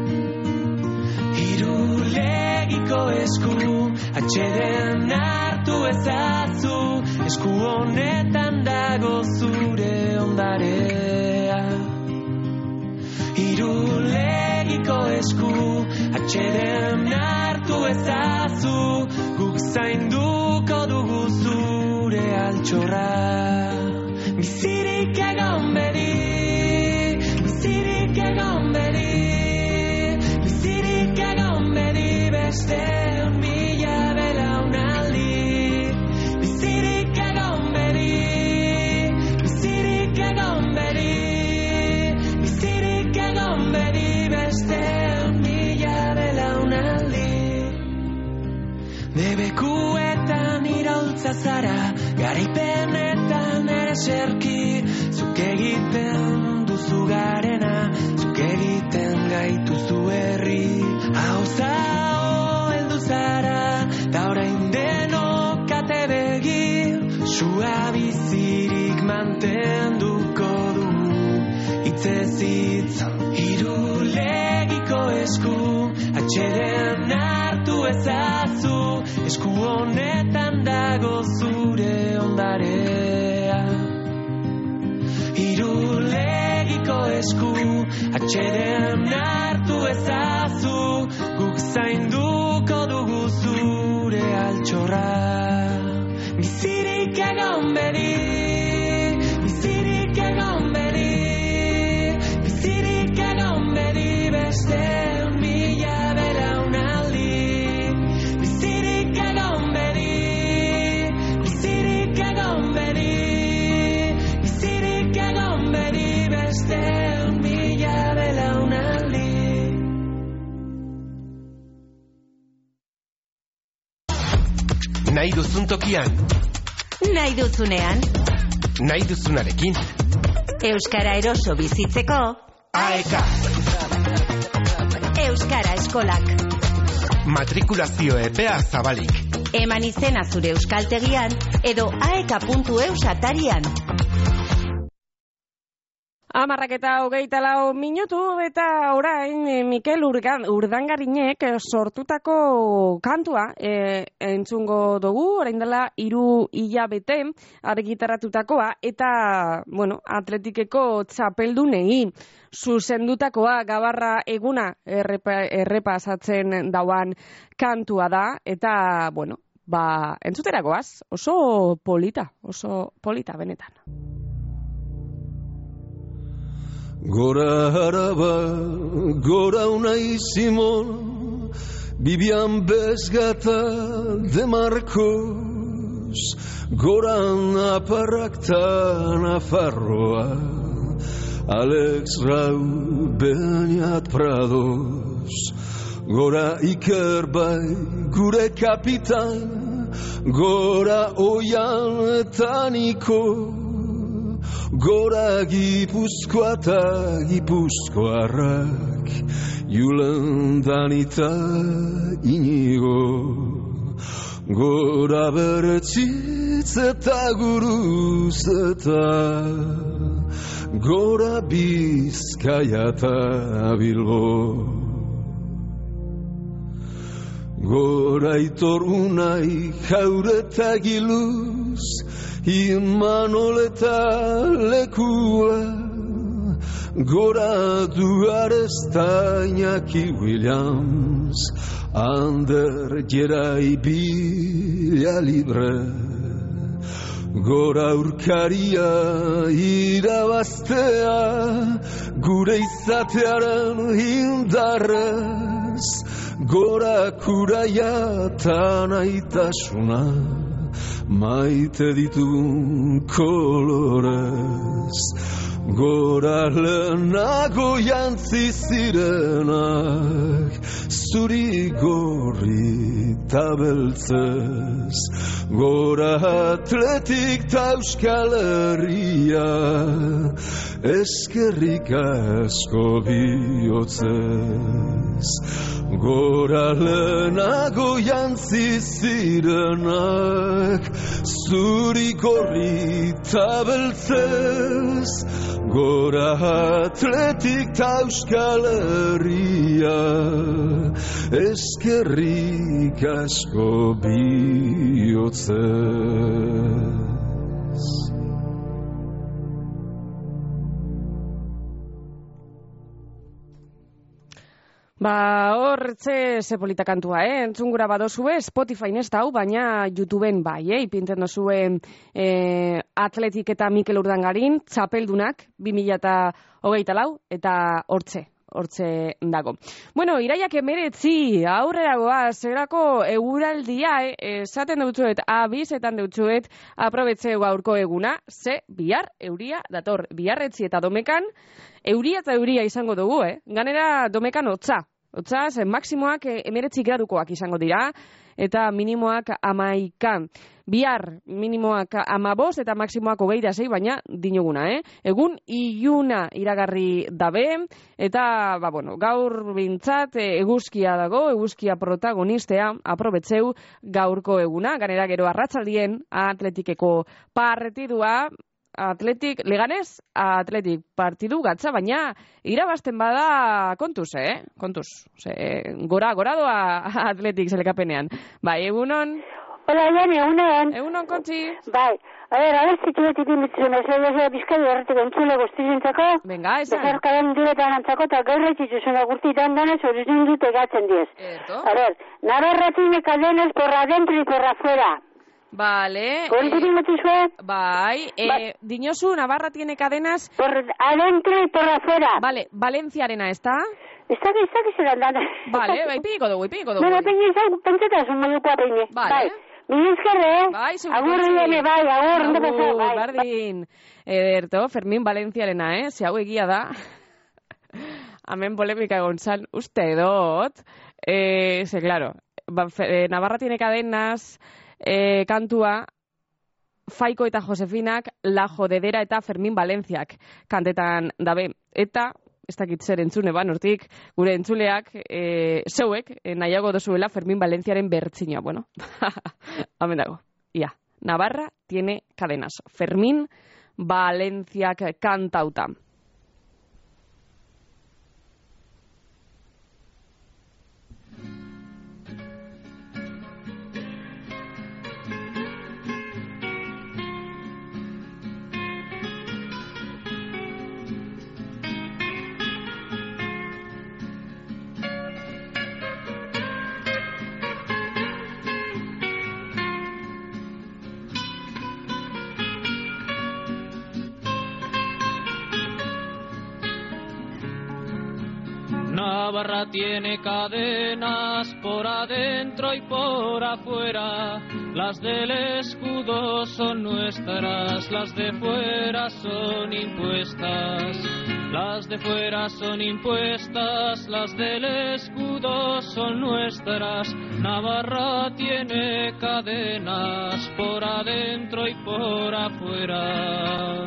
Irulegiko esku, atxeden hartu ezazu, esku honetan dago zure ondarea. Irulegiko esku, atxeden hartu ezazu, guk zainduko dugu zure altxorra. Bizirik egon bedi, bizirik egon bedi, bizirik egon bedi beste mila belaunaldi. Bizirik egon bedi, bizirik egon bedi, bizirik egon bedi beste mila belaunaldi. Debekuetan iraultza zara, garaipenetan ere serki, zuk egiten duzu garena, zuk egiten gaituzu herri. Hauza heldu zara, da orain denok ate begi, sua bizirik mantenduko du, hitzez hitz. Irulegiko esku, atxeden hartu ezazu, esku honetan dago zure ondarea. Irulegiko esku, atxeden hartu ezazu, guk zainduko dugu zure altxorra. Bizirik egon bedi, bizirik egon bedi, bizirik egon bedi beste mila belaunaldi. Bizirik egon bedi, bizirik egon bedi, Nahi duzun tokian. Nahi duzunean. Nahi duzunarekin. Euskara eroso bizitzeko. AEK. Euskara eskolak. Matrikulazio epea zabalik. Eman izena zure euskaltegian edo aeka.eus atarian. 11:24 minutu eta orain Mikel Urdangarinek sortutako kantua entzungo dugu, orain dela 3 hilabete argitaratutakoa eta, Atletikeko txapeldunei zuzendutakoa Gabarra eguna errepasatzen dauan kantua da eta, entzuteragoaz, oso polita benetan. Gora Araba, gora Unai Simon, Bibian Bezgata de Marcos, gora Naparrakta Nafarroa, Alex Rau Beñat Prados, gora Ikerbai gure kapitain, gora Oian eta Niko, gora Gipuzkoa eta Gipuzkoarrak, Julen Danita Inigo, gora Bertzitz eta Guruz eta gora Bizkaia eta Bilbo, gora Aitor Unai Jaure eta Giluz, Imanol eta Lekua, gora Duarez eta Iñaki Williams, Ander Gerai Bila Libre, gora Urkaria irabaztea, gure izatearen indarrez, gora Kuraia eta Naitasuna, maite ditun kolorez, gora lehenago jantzi zirenak, zuri gorri eta beltzez, gora Atletik ta Euskal Herria, eskerrik asko bihotzez, gora lehenago jantzi zirenak, zuri gorri eta beltzez, gora Atletik ta Euskal Herria, eskerrik asko bihotzez. Hortze zepolita kantua, entzungura badozue, Spotify ez da hau, baina YouTubeen bai, ipintzen dozue Atletik eta Mikel Urdangarin, txapeldunak, 2024 eta hortze dago. Iraiak 19 aurrera goaz, zerako eguraldia, esaten dutzuet, abizetan dutzuet, aprobetzeu gaurko eguna, ze bihar euria dator, biharretzi eta Domekan, euria eta euria izango dugu, ganera Domekan hotza, zen maksimoak 19 gradukoak izango dira, eta minimoak 11. Bihar minimoak 15 eta maksimoak 26, baina dinuguna, Egun iluna iragarri dabe, eta, gaur bintzat eguzkia dago, eguzkia protagonistea, aprobetzeu gaurko eguna, ganera gero arratsaldien Atletikeko partidua, Leganez, Atletik partidu gatza, baina irabazten bada kontuz, kontuz. Gora doa Atletik zelekapenean. Bai, egunon? Hola, Jani, egunon. Egunon, kontzi. Bai, a ver zituetik imitzen, bizkai horretiko entzule guztizentzako. Venga, esan. Bezarkadan diretan antzako, eta gaur retzituzena guztietan danez, horizun dut egatzen diez. A ver, Navarra tiene cadenas por adentro y por afuera. Vale. Bai. Diñosu, Navarra tiene cadenas por adentro y por afuera. Vale, Valentziarena, ¿está? Está que se la dan. Vale, bai, piko dugu. Bueno, pentseta, sun modukoa peine. Vale. Mil esker, Bai, agur diene, bai, agur, ondo pasa, bai. Bardin. Ederto, Fermin Valentziarena, ze hau egia da. Hemen polemika egon zan, uste dot. Claro, Navarra tiene cadenas... kantua Faiko eta Josefinak, La Jodedera eta Fermin Valentziak kantetan dabe. Eta, ez dakit zer entzune ban, hortik, gure entzuleak, zeuek, nahiago dozuela Fermin Valentziaren bertzinoa. Bueno, hamen dago. Ia, Navarra tiene cadenas. Fermin Valentziak kantauta. Navarra tiene cadenas por adentro y por afuera, las del escudo son nuestras, las de fuera son impuestas. Las de fuera son impuestas, las del escudo son nuestras. Navarra tiene cadenas por adentro y por afuera.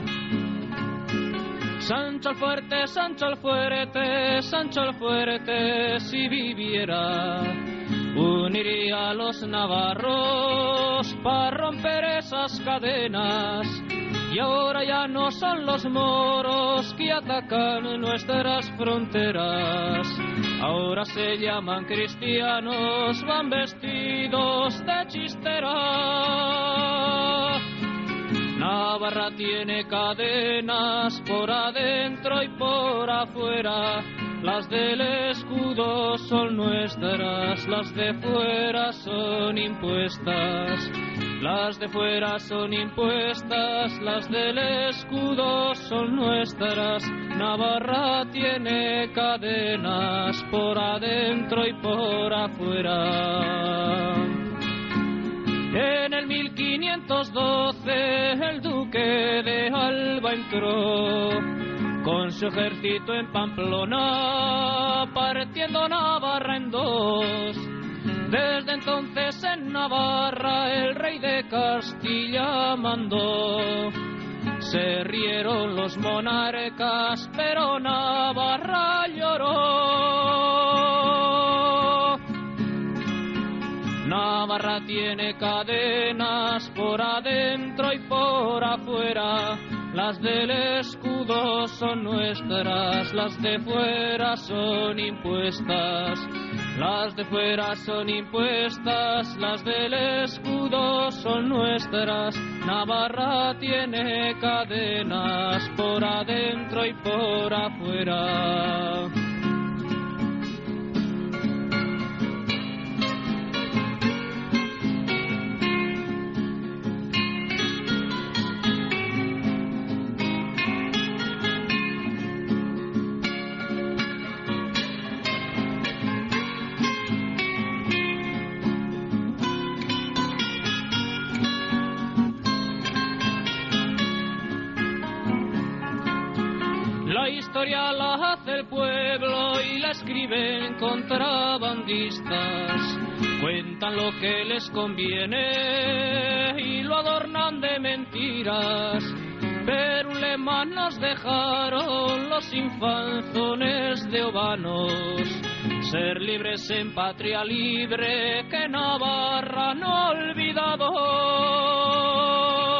Sancho el fuerte, Sancho el fuerte, Sancho el fuerte, si viviera, uniría a los navarros para romper esas cadenas. Y ahora ya no son los moros que atacan nuestras fronteras. Ahora se llaman cristianos, van vestidos de chistera. Navarra tiene cadenas por adentro y por afuera. Las del escudo son nuestras, las de fuera son impuestas. Las de fuera son impuestas, las del escudo son nuestras. Navarra tiene cadenas por adentro y por afuera. En el 1512 el duque de Alba entró con su ejército en Pamplona, partiendo Navarra en dos. Desde entonces en Navarra el rey de Castilla mandó. Se rieron los monarcas, pero Navarra lloró. Navarra tiene cadenas por adentro y por afuera. Las del escudo son nuestras, las de fuera son impuestas. Las de fuera son impuestas, las del escudo son nuestras. Navarra tiene cadenas por adentro y por afuera. La historia la hace el pueblo y la escriben contrabandistas. Cuentan lo que les conviene y lo adornan de mentiras. Pero un lema nos dejaron los infanzones de Obanos: ser libres en patria libre, que Navarra no ha olvidado.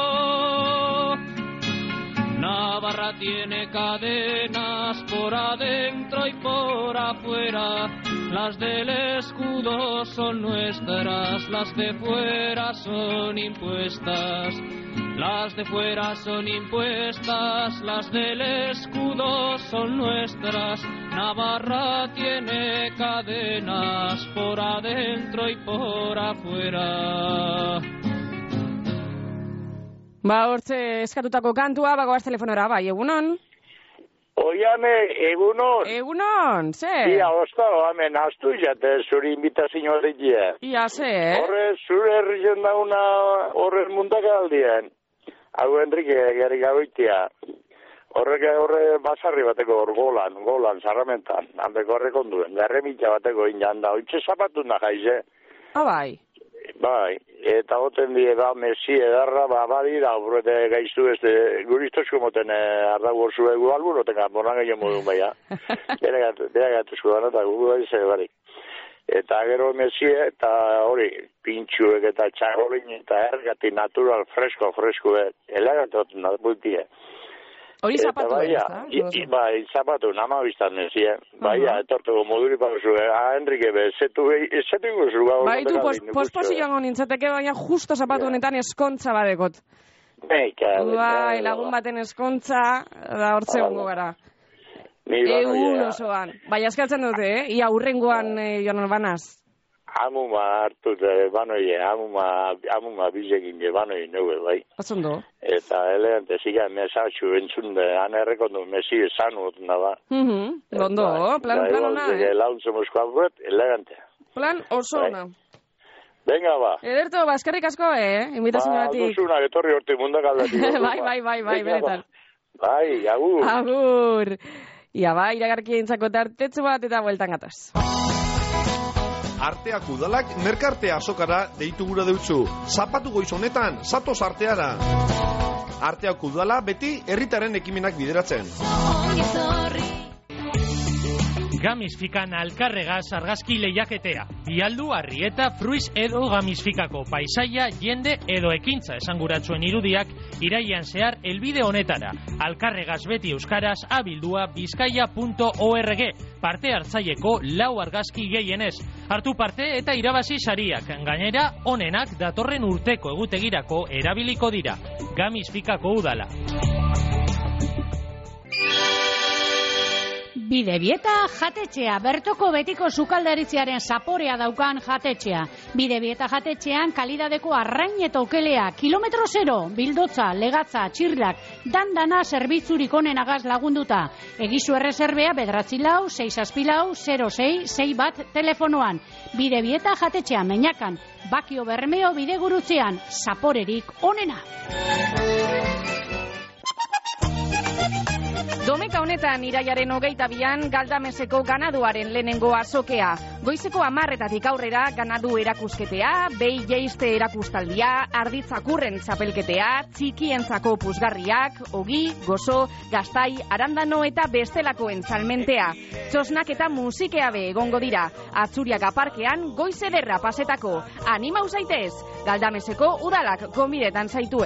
Navarra tiene cadenas por adentro y por afuera. Las del escudo son nuestras, las de fuera son impuestas. Las de fuera son impuestas, las del escudo son nuestras. Navarra tiene cadenas por adentro y por afuera. Ba, hortze eskatutako kantua, bagoaz telefonora, bai, egunon? Oiame, egunon. Egunon, ze? Ia, ostaro, hemen, astu jate, zuri invitazio horretia. Ia, ze? Horre, zure herrien dauna, horre muntakaldien. Hau, Enrique, gari gabetia. Horre basarri bateko hor golan, zarramentan. Handeko horre konduen, garre mitja bateko inan da. Oitxe zapatun da jaize. Ah, bai. Bai, eta goten die ba Messi edarra badira aurrete gaiztu guristosko moten ardago zuegu alguno tenga monaga modu baia. Bera gatu zuana ta gugu bai barik. Eta gero Messi eta hori pintxuek eta txagolin eta ergati natural fresko elegante bultie. Hori zapatu ezta? Bai, zapatu nama biztan Messi. Baia, etortuko moduri pauzu. Enrique zetu guzu. Bai, tu posposi joango nintzateke, baina justo zapatu honetan eskontza badekot. Bai, lagun baten eskontza, da hortze gongo gara. Egun osoan. Baina eskatzen dute, ia hurrengoan joan banaz. Amuma hartu banoie, amuma bizekin banoie neue, bai. Atzondo. Eta elegante, ziga mesatxu entzun han errekondu Messi sanu naba. Ondo, plan ona, Launtzen moskoa buet, elegante. Plan oso ona. Venga, ba. Ederto, eskerrik asko, invitazioatik. Duzuna, etorri horti mundak aldatik. Bai, benetan. Bai, agur. Agur. Ia, bai, iragarkientzako tartetxo bat eta bueltan gataz. Arteak udalak merkarte azokara deitu gura deutzu. Zapatu goiz honetan, zatoz arteara. Arteak udala beti herritaren ekimenak bideratzen. Gamisfikan alkarregaz argazki lehiaketea. Bialdu, Arrieta, Fruiz edo Gamisfikako paisaia, jende edo ekintza esanguratsuen irudiak irailean zehar helbide honetara. Alkarregaz beti euskaraz abildua bizkaia.org. Parte hartzaieko 4 argazki gehienez. Hartu parte eta irabazi sariak. Gainera, onenak datorren urteko egutegirako erabiliko dira. Gamisfikako udala. Bidebieta jatetxea, bertoko betiko sukaldaritziaren zaporea daukan jatetxea. Bidebieta jatetxean kalidadeko arrain eta okelea, kilometro zero, bildotza, legatza, txirlak, dandana zerbitzurik onenagaz lagunduta. Egizu errezerbea 946-06-6 telefonoan. Bidebieta jatetxea Meñakan, Bakio Bermeo bidegurutzean, zaporerik onena. Domeka honetan iraiaren 22an Galdameseko ganaduaren lehenengo azokea. Goizeko 10:00 aurrera ganadu erakusketea, behi jeiste erakustaldia, arditzakurren txapelketea, txikientzako puzgarriak, ogi, gozo, gaztai, arandano eta bestelakoen salmentea. Txosnak eta musikea be egongo dira. Atzuriaga parkean goiz ederra pasetako. Animau zaitez, Galdameseko udalak gonbidetan zaitue.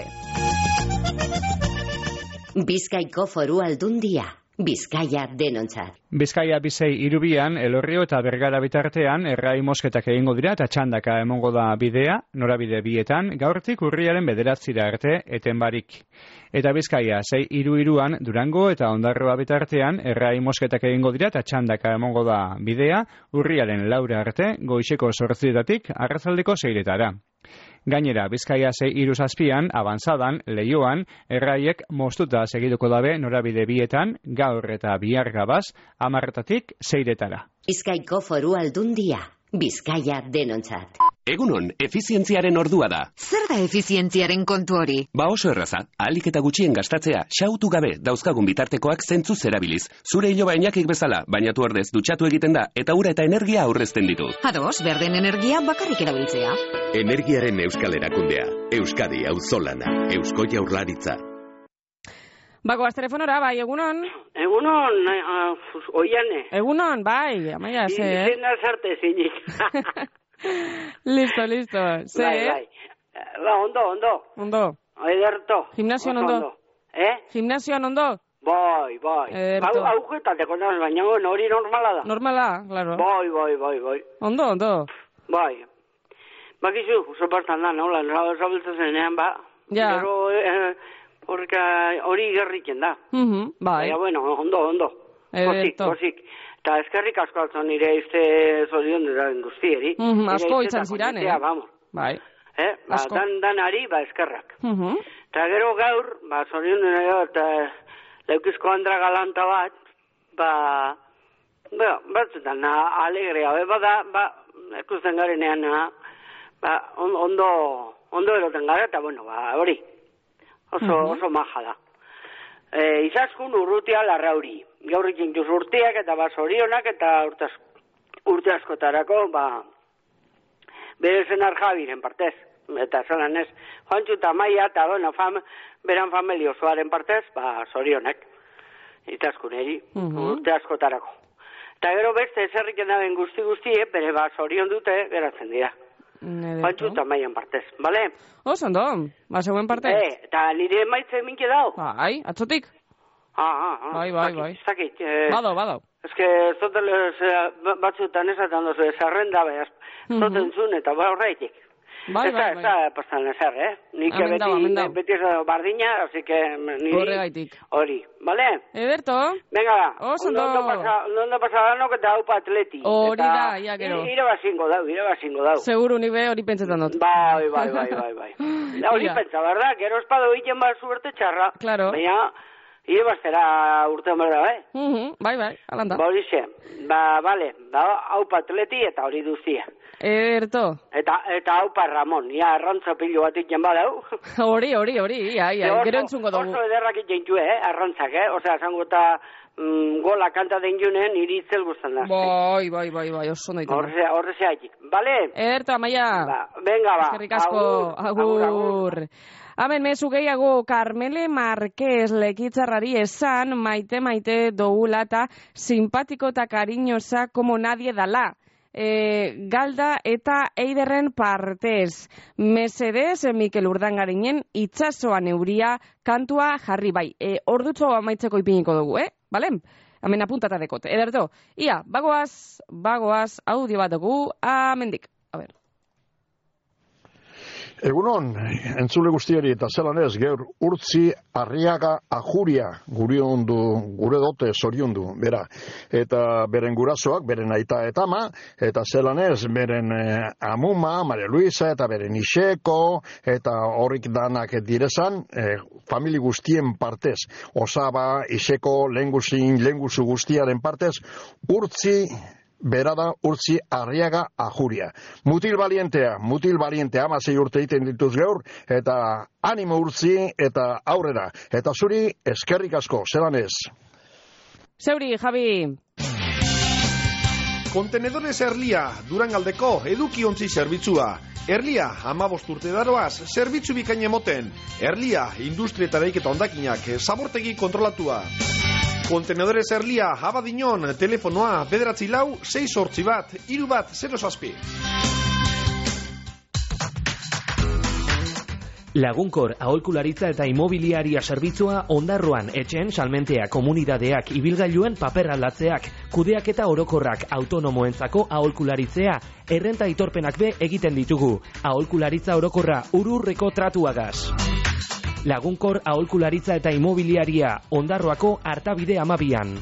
Bizkaiko Foru Aldundia. Bizkaia denontzat. Bizkaia bizei irubian, Elorrio eta Bergara bitartean, errai mosketak egingo dira eta txandaka emongo da bidea, norabide bietan, gaurtik urriaren 9 arte eten barik. Eta Bizkaia 6-3-an, Durango eta Ondarroa bitartean, errai mosketak egingo dira eta txandaka emongo da bidea, urriaren 4 arte, goizeko 8:00 arratsaldeko 6:00. Gainera, Bizkaia 6-3-an, Abanzadan, Leioan, erraiek moztuta segiduko dabe norabide bietan, gaur eta bihar gabaz, 10:00 6:00. Bizkaiko Foru Aldundia. Bizkaia denontzat. Egunon, efizientziaren ordua da. Zer da efizientziaren kontu hori? Ba oso erraza, ahalik eta gutxien gastatzea, xautu gabe dauzkagun bitartekoak zentzuz erabiliz. Zure iloba Iñakik bezala, bainatu ordez dutxatu egiten da, eta ura eta energia aurrezten ditu. Ados, berden energia bakarrik erabiltzea. Energiaren euskal erakundea. Euskadi auzolana. Eusko Jaurlaritza. Bagoaz telefonora, bai, egunon? Egunon, oiane. Egunon, bai, amaia, ze. Izena zarte zinik. Listo, ze. Bai. Ba, ondo. Ederto. Gimnasioan ondo. Gimnasioan ondo? Bai. Ederto. Augetateko naz, baina hori normala da. Normala, claro. Bai. Ondo. Bai. Bakizu, oso partan da, nola, zabiltzen zenean, ba. Ja. Pero, hori gerriken da. Bai. Baina, bueno, ondo. Posik. Eta eskerrik asko altzon nire izte zorion dira guztieri. Asko izan ziran, Bai. Asko. Danari, eskerrak. Eta gero gaur, zorion dira eta leukizko Andra Galanta bat, batzutan alegrea, bada, ikusten garenean, ondo eroten gara, eta bueno, hori. Oso maja da. Izaskun urrutia Larrauri. Gaurrik intuz urteak eta zorionak eta urte askotarako bere zenar Javiren partez. Eta zelan ez, Juantxu eta Maia, eta bueno, beran familia osoaren partez, zorionek. Itaskuneri, urte askotarako. Eta gero beste ezerrik edaben guzti-guztie, bere zorion dute, geratzen dira. Juantxu eta Maian partez, bale? Ondo, zeuen parte. Eta nire emaitze minke dau. Bai, atzotik. Bai. Zakit. Badau. Ez que zoteles batzutan esaten dozu, zerrenda behaz, zoten zun eta horreitik. Bai. Ez da pastan ezer, Nik beti ez da bardina, así que niri hori, bale? Ederto. Venga, Ondo pasada no, que te hau pa atleti. Hori da, ja, gero. Irabazingo dau. Seguro, nibe hori pentsetan dut. Bai. Hori pentsa, berda? Gero espado egiten bat zuerte txarra. Claro. Baina, irabaztera urtean berda, Bai, alanda. Hori ze, bale, hau pa atleti eta hori duzia. Erto. Eta hau pa Ramon, arrantza pilo bat iken badau. Hori, gero entzungo dugu. Oso ederrak iken txue, arrantzak, Osea, zango eta gola kanta den junen, iritzel guztan da. Bai, oso nahi. Horre zeatik, bale? Erto, Amaia. Venga, eskerrik asko, agur. Hemen mezu gehiago Carmele Marquez lekitzarrari esan maite doula eta simpatiko eta kariñosa como nadie dala. Galda eta Eiderren partez. Mesedez, Mikel Urdangarinen itsasoan euria kantua jarri bai. Ordutxo amaitzeko ipiniko dugu, Bale? Hemen apuntata dekot. Ederto, ia, bagoaz, audio bat dugu, amendik. A ber. Egunon, entzule guztiari eta zelan ez, geur urtzi Arriaga Ajuria gure dote zoriondu, bera. Eta beren gurasoak, beren aita eta ama, eta zelan ez, beren amuma, Maria Luisa, eta beren iseko, eta horrik danak direzan, famili guztien partez. Osaba, iseko, lenguzu guztiaren partez, urtzi berada urtzi Arriaga Ajuria. Mutil valientea, 16 urte egiten dituz gaur, eta animo urtzi eta aurrera. Eta zuri eskerrik asko, zelan ez. Zeuri, Javi. Kontenedores Erlia, Durangaldeko edukiontzi zerbitzua. Erlia, 15 urte daroaz, zerbitzu bikain emoten. Erlia, industrieta daiketa ondakinak, zabortegi kontrolatua. Kontenedores Erlia, Abadiñon, telefonoa, 944-681-3 Lagunkor, aholkularitza eta imobiliaria zerbitzua Ondarroan, etxen, salmentea, komunidadeak, ibilgailuen paper aldatzeak, kudeaketa orokorrak, autonomoentzako aholkularitzea, errenta itorpenak be egiten ditugu. Aholkularitza orokorra, ururreko tratuagaz. Lagunkor, aholkularitza eta imobiliaria Ondarroako Artabide 12an.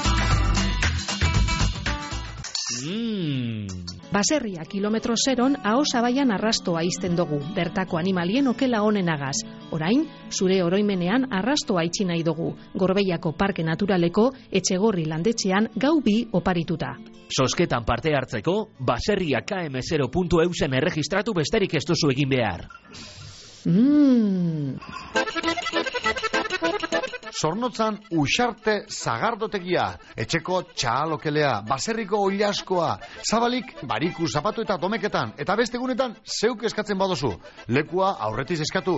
Baserria kilometro zeron Ahosabaian arrastoa izten dugu, bertako animalien okela honenagaz. Orain, zure oroimenean arrastoa itxi nahi dugu, Gorbeiako Parke Naturaleko Etxegorri landetxean gau 2 oparituta. Sosketan parte hartzeko, baserria km0.eusen erregistratu besterik ez duzu egin behar. Zornotzan Uxarte Zagardotegia, etxeko txalokelea, baserriko oilaskoa, zabalik, bariku, zapatu eta domeketan, eta beste egunetan zeuk eskatzen badozu. Lekua aurretiz eskatu,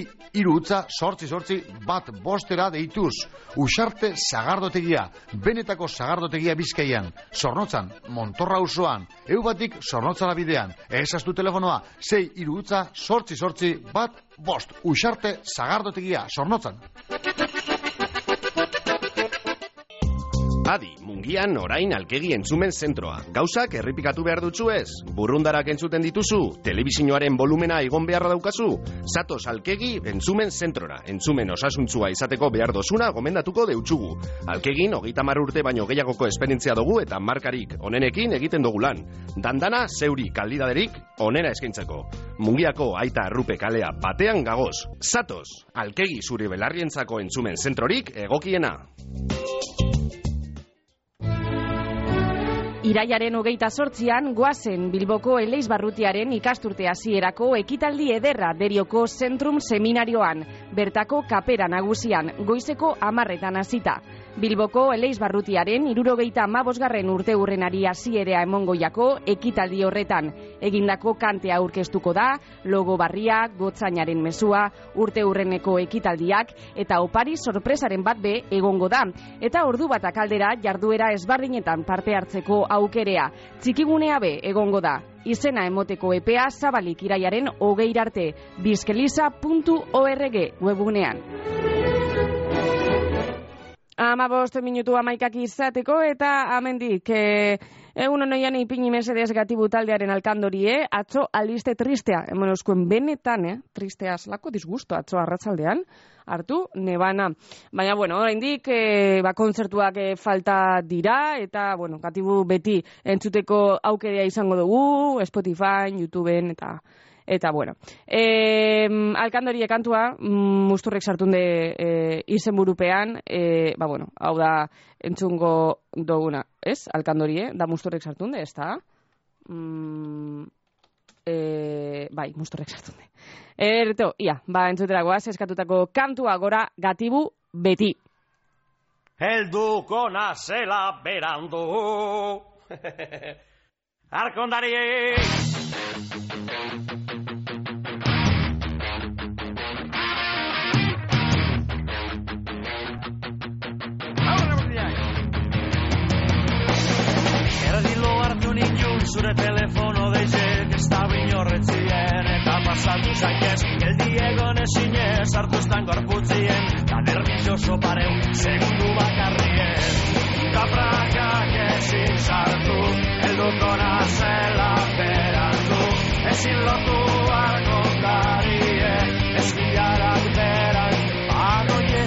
6-3-8-8-1 deituz. Uxarte Zagardotegia, benetako Zagardotegia Bizkaian, Zornotzan, Montorra auzoan, eubatik Zornotzara bidean, ezaztu telefonoa, 6-3-8-8-1 Uxarte Zagardotegia, Zornotzan. Adi, Mungian orain Alkegi entzumen zentroa. Gauzak errepikatu behar dutzu ez? Burrundarak entzuten dituzu? Telebizinoaren volumena igon beharra daukazu? Zatoz Alkegi entzumen zentrora. Entzumen osasuntzua izateko behar dozuna gomendatuko deutsugu. Alkegin 30 urte baino gehiagoko esperientzia dugu eta markarik onenekin egiten dugu lan. Dandana zeuri kaldidaderik onena eskaintzako. Mungiako aita arrupe kalea batean gagoz. Zatoz, Alkegi zure belarrientzako entzumen zentrorik egokiena. Iraiaren 28an goazen Bilboko Eleizbarrutiaren ikasturte hasierako ekitaldi ederra derioko Zentrum Seminarioan, bertako kapera nagusian, goizeko 10etan hasita. Bilboko Eleiz Barrutiaren 75. urteurrenari hasierea emongoiako ekitaldi horretan. Egindako kantea aurkeztuko da, logo barriak, gotzainaren mezua, urteurreneko ekitaldiak eta opari sorpresaren bat be egongo da. Eta ordu batak aldera jarduera ezberdinetan parte hartzeko aukerea. Txikigunea be egongo da. Izena emoteko epea zabalik iraiaren 20 arte. bizkeliza.org webgunean. 15 minutu 11 izateko eta amendik egun honoian ipini mesedez gatibu taldearen alkandorie, atzo albiste tristea, hemen oskuen benetan, tristea aslako disgusto atzo arratsaldean hartu nebana. Baina, bueno, oraindik kontzertuak falta dira, eta, bueno, gatibu beti entzuteko aukerea izango dugu, Spotify, YouTubeen, eta bueno. Alkandorie kantua, Musturrek sartunde izenburupean, bueno, hau da entzungo duguna, ez? Alkandorie, da Musturrek sartunde, ez da? Bai, Musturrek sartunde. Entzuteragoaz, eskatutako kantua gora gatibu beti. Helduko nazela berandu Arkondari Erdilo hartu nindun zure telefono deizek ez da binorretzien eta pasatu zaitez geldi egon ezinez hartuztan gorputzien da nervioso pareu segundu bakarrien kaprakak ezin sartu helduko nazela berandu ezin lotu argondarie eskiarak beran agoie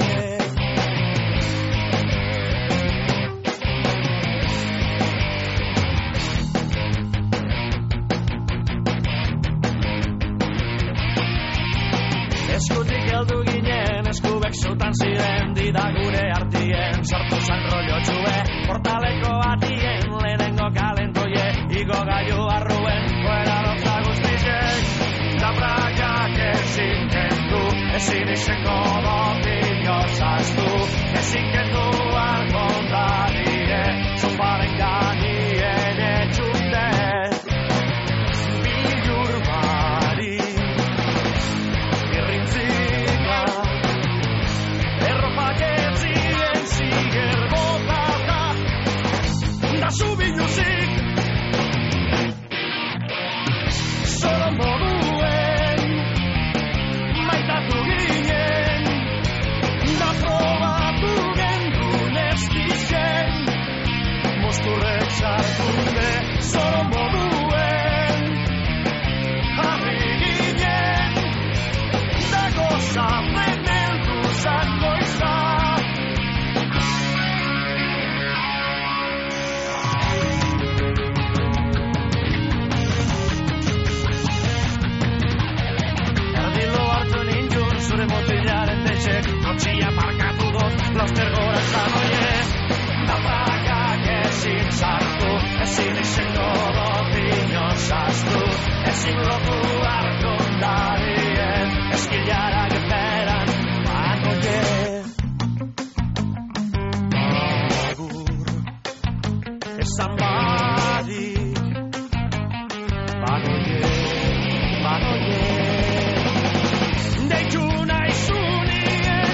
Eskutik heldu ginen, eskubek zutan ziren, dida gure artien, sartu zan rollo txue, portaleko atien, lehenengo kalentoie, igo gaiu arruen, fuera lotza guztizek, da prakak ezin kendu, ezin izeko dopio zaztu, ezin kendu argondarie, zonbaren ganien etxute, bilur bari, Zubiluzik Solo moduen Maitatu ginen Da probatu gendun estizen Mosturrek sartunde Solo moduen Harri ginen Da gozatzen elduzak goizak Zure motilaren dexek, notxia parkatu dut, lauster gora zanoie. Da prakak ezin sartu, ezin izango dopino zaztu, ezin lotu arkondarien, eskilarak beran bagoie. Agur, esan badik, bagoie, bagoie. Deitu naizunien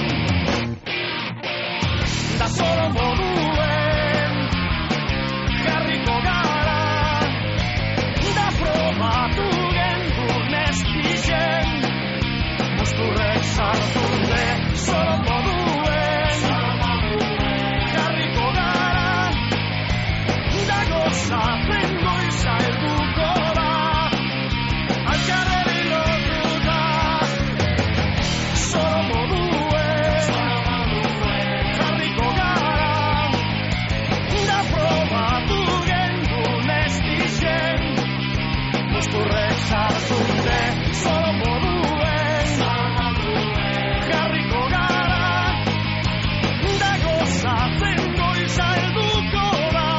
Da solo moduen Jarriko gara Da probatu gendun estizen Musturrek sartunde Solo moduen Jarriko gara Da gozatzen goiza helduko da Alkarreri lotuta Solo moduen Jarriko gara Da probatu gendun estizen Musturrek sartunde Solo moduen Jarriko gara Da gozatzen goiza helduko da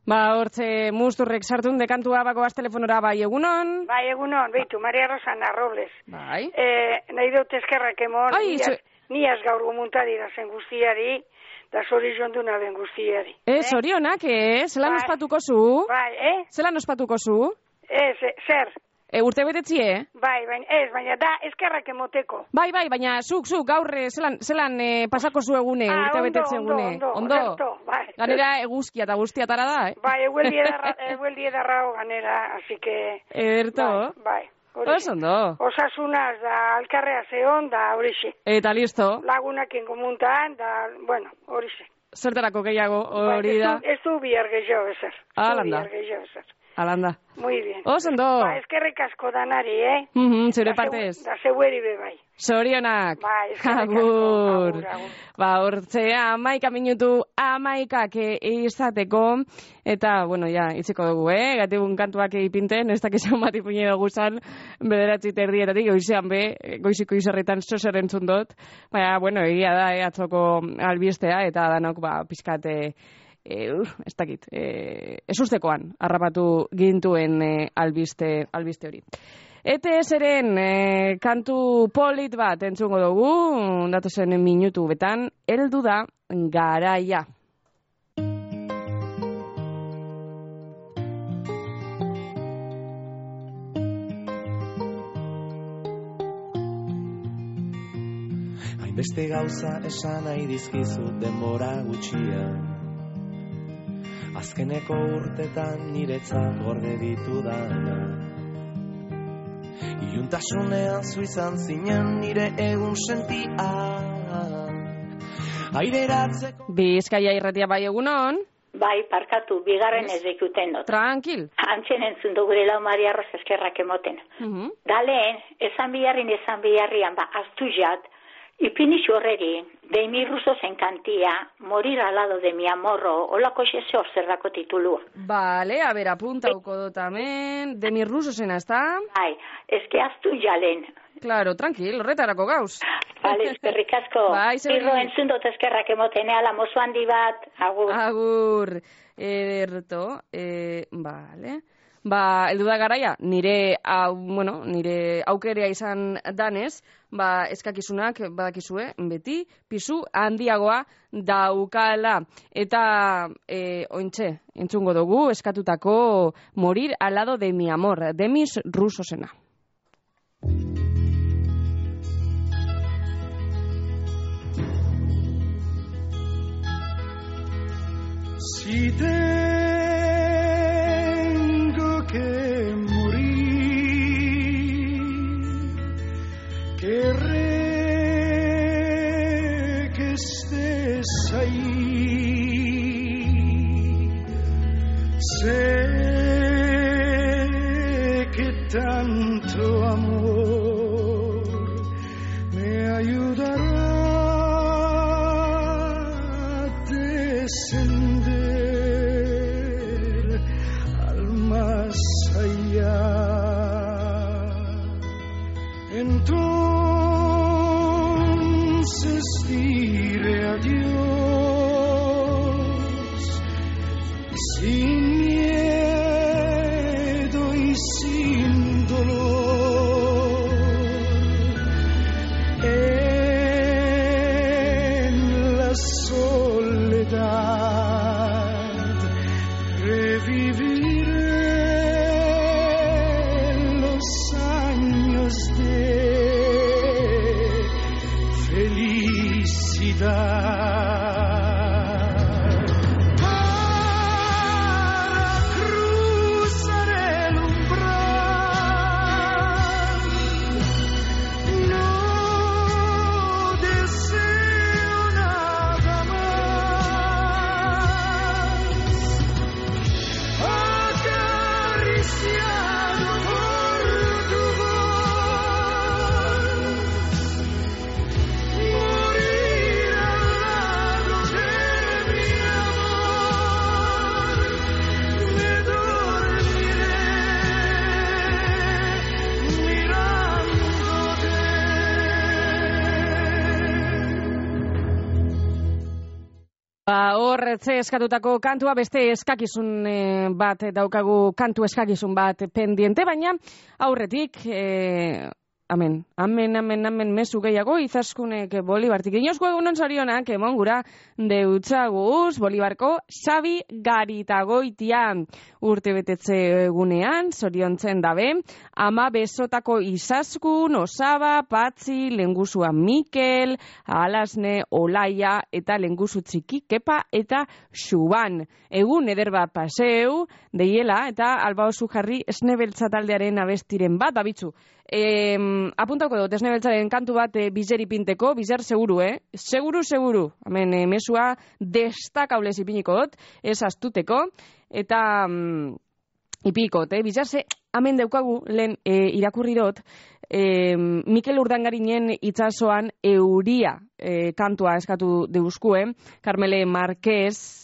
Hortze Musturrek sartun dekantua bagoaz telefonora, bai, egunon? Bai, egunon, beitu, Maria Rosana Robles. Bai. Nahi dut eskerrak emon, niaz gaur gomuntadira zen guztiari, da zorion du naben guztiari. Zorionak, zelan ospatuko zu? Bai, Zelan ospatuko zu? Zer? Urte betetzie? Bai, baina da eskerrak emoteko. Bai, baina zuk gaur zelan pasako zu egune, urte betetze egune. Ondo, bai. Ganera eguzkia eta guztiatara da, Bai, egueldi edarrao ganera, así que... Ederto? Bai. Ondo. Osasunaz da alkarrea zeon, da horixe. Eta listo. Lagunak inkomuntan, da, bueno, horixe. Zertarako gehiago hori da? Ez du bihar gehiago ezer. Alanda. Alanda. Muy bien. Ondo. Eskerrik asko danari, Zure partez. Da zeueri be bai. Zorionak. Bai, eskerrik asko. Hortze, 11 minutu 11 izateko. Eta, bueno, itziko dugu, Gatibun kantuak ipinten, ez dakizan bat ipine dugu zan, 9:30 goizean goiziko izarretan zozer entzun dut. Baina, bueno, egia da, atzoko albistea, eta danok, pizkate... ez dakit, ezustekoan harrapatu gintuen albiste hori. ETS-ren kantu polit bat entzungo dugu, datozen minutu betan, heldu da garaia. Hainbeste gauza esan nahi dizkizut denbora gutxian, azkeneko urtetan niretzat gorde ditudana. Iluntasunean zu izan zinen nire egun sentia, aireratzeko... Bizkaia irratia bai egunon? Bai, parkatu, bigarren ez dekuten dut. Tranquil. Antzen entzun dugu gure lau Maria Rosa eskerrak emoten. Daleen, esan biharrian, aztu jat, ipinixu horreri, de mi rusos en cantia, morir al lado de mi amorro, olako xezeo zerrako titulua. Vale, a ver, apuntauko dut amen, de mi rusosen, ezta? Bai, eske aztu jalen. Claro, tranquil, horretarako gauz. Vale, eskerrik asko. Irro entzun dut eskerrak emotenea, la mozo handi bat, agur. Agur, ederto, vale. Heldu da garaia, nire aukerea izan danez, eskakizunak badakizue, beti, pisu handiagoa daukala. Eta, ointxe, entzungo dugu, eskatutako morir al lado de mi amor, Demis Rusosena. Si que morir, querré que estés ahí. Sé que tanto amor me ayudará a descender al más allá. Entonces diré adiós sin miedo y sin dolor. En la soledad reviviré para cruzar el umbral. No deseo nada más, acariciado por tu voz, morir al lado Horretze eskatutako kantua, beste eskakizun bat daukagu, kantu eskakizun bat pendiente, baina aurretik, amen, mezu gehiago, izaskunek Bolibartik. Inoizko egunon zorionak, emon gura deutzaguz, Bolibarko Xabi Garitagoitia urte betetze egunean, zoriontzen dabe, ama besotako Izaskun, Osaba, Patzi, lengusua Mikel, Alasne, Olaia, eta lengusu txiki, Kepa, eta Xuban. Egun eder bat paseu, deiela, eta alba osu jarri esnebeltza taldearen abestiren bat, babitzu. Apuntako dut, esnebeltzaren kantu bat bizeri pinteko, bizer seguru, Seguru. Hemen mesua destakaulez ipiniko dut, ez astuteko, eta ipiko, bizer ze, hemen daukagu, lehen irakurri dut, Mikel Urdangarinen itsasoan euria kantua eskatu deuzkue, Carmele Marquez,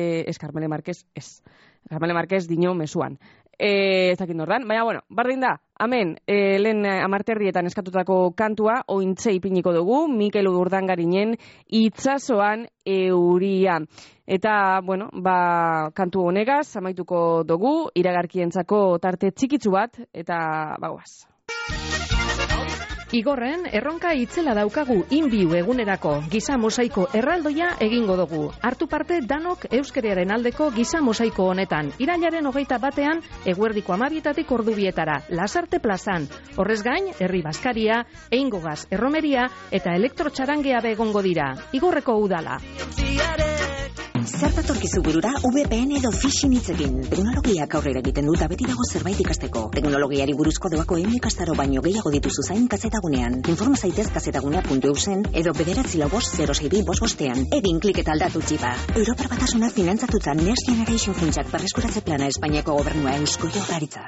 Carmele Marquez dino mesuan. Ez dakit nordan, baina, bueno, bardin da, hemen, lehen amarterrietan eskatutako kantua, ointze ipiniko dugu, Mikel Urdangarinen itsasoan euria. Eta, bueno, kantu honegaz, amaituko dugu, iragarkientzako tarte txikitzu bat, eta bagoaz. Igorren, erronka itzela daukagu inbiu egunerako giza mosaiko erraldoia egingo dugu. Hartu parte danok euskeriaren aldeko giza mosaiko honetan. Irailaren 21 eguerdiko 12 ordubietara, Lasarte plazan. Horrez gain, herri baskaria, eingogaz erromeria eta elektrotxarangea egongo dira. Igorreko udala. Zer datorkizu burura VPN edo phishing hitzekin. Teknologiak aurrera egiten dut beti dago zerbait ikasteko. Teknologiari buruzko doako ikastaro baino gehiago dituzu zain kazetagunean. Informa zaitez kazetagunea.eusen edo 945062555ean. Egin klik eta aldatu txipa. Europar Batasuna finantzatuta Next Generation funtsak berreskuratze plana Espainiako gobernua Eusko Jaurlaritza.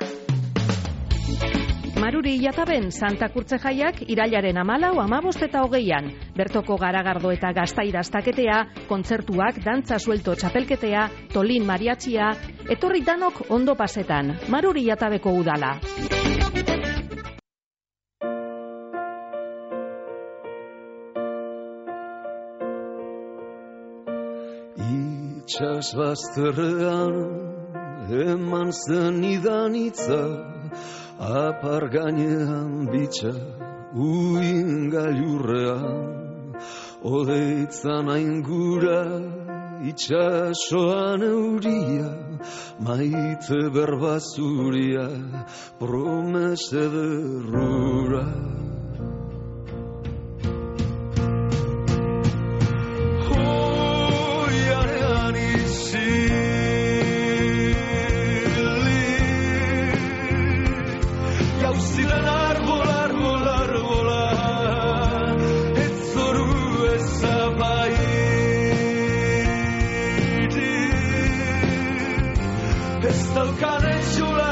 Maruri Jataben Santa Kurtze jaiak irailaren 14, 15 eta 20an. Bertoko garagardo eta gaztairaztaketea, kontzertuak, dantza suelto txapelketea, tolin mariatxia, etorri danok ondo pasetan. Maruri Jatabeko udala. Itxas bazterrean eman zen idanitza, apar gainean bitxa uin gailurrean, odeitzan aingura itxasoan euria, maite berbazuria, promese derrura. Oiarean ziren arbol, ez zoru ezabairi, ez daukan etxola.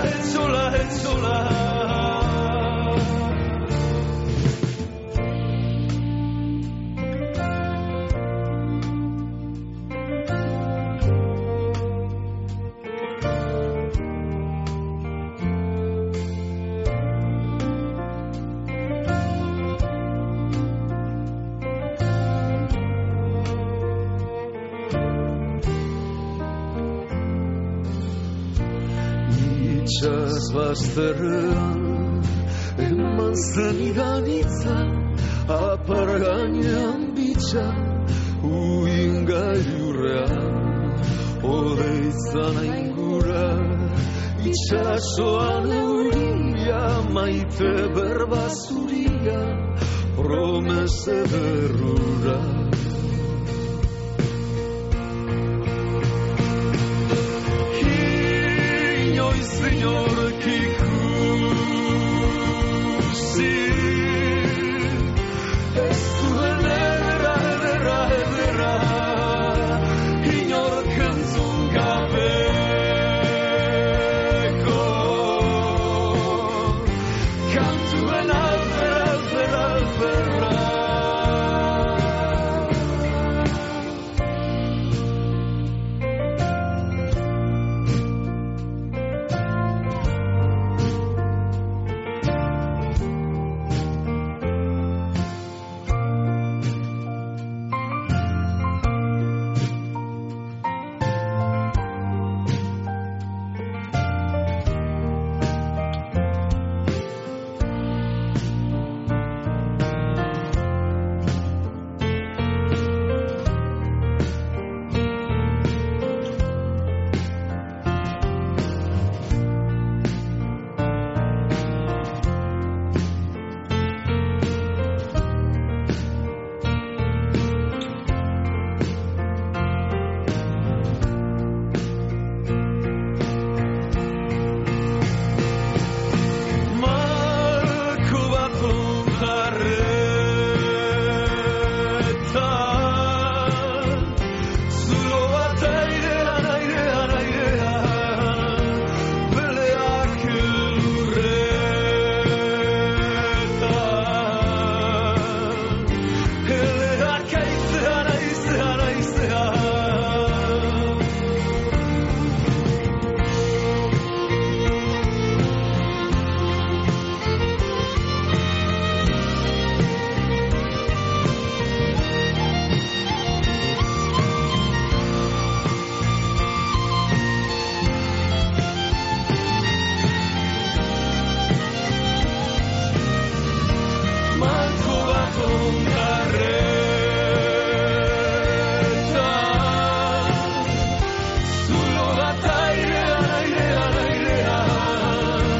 Itxas bazterrean eman zen idanitza, apar gainean bitxa uin gailurrean, odeitzan aingura itxasoan euria, maite berbazuria, promese derrura.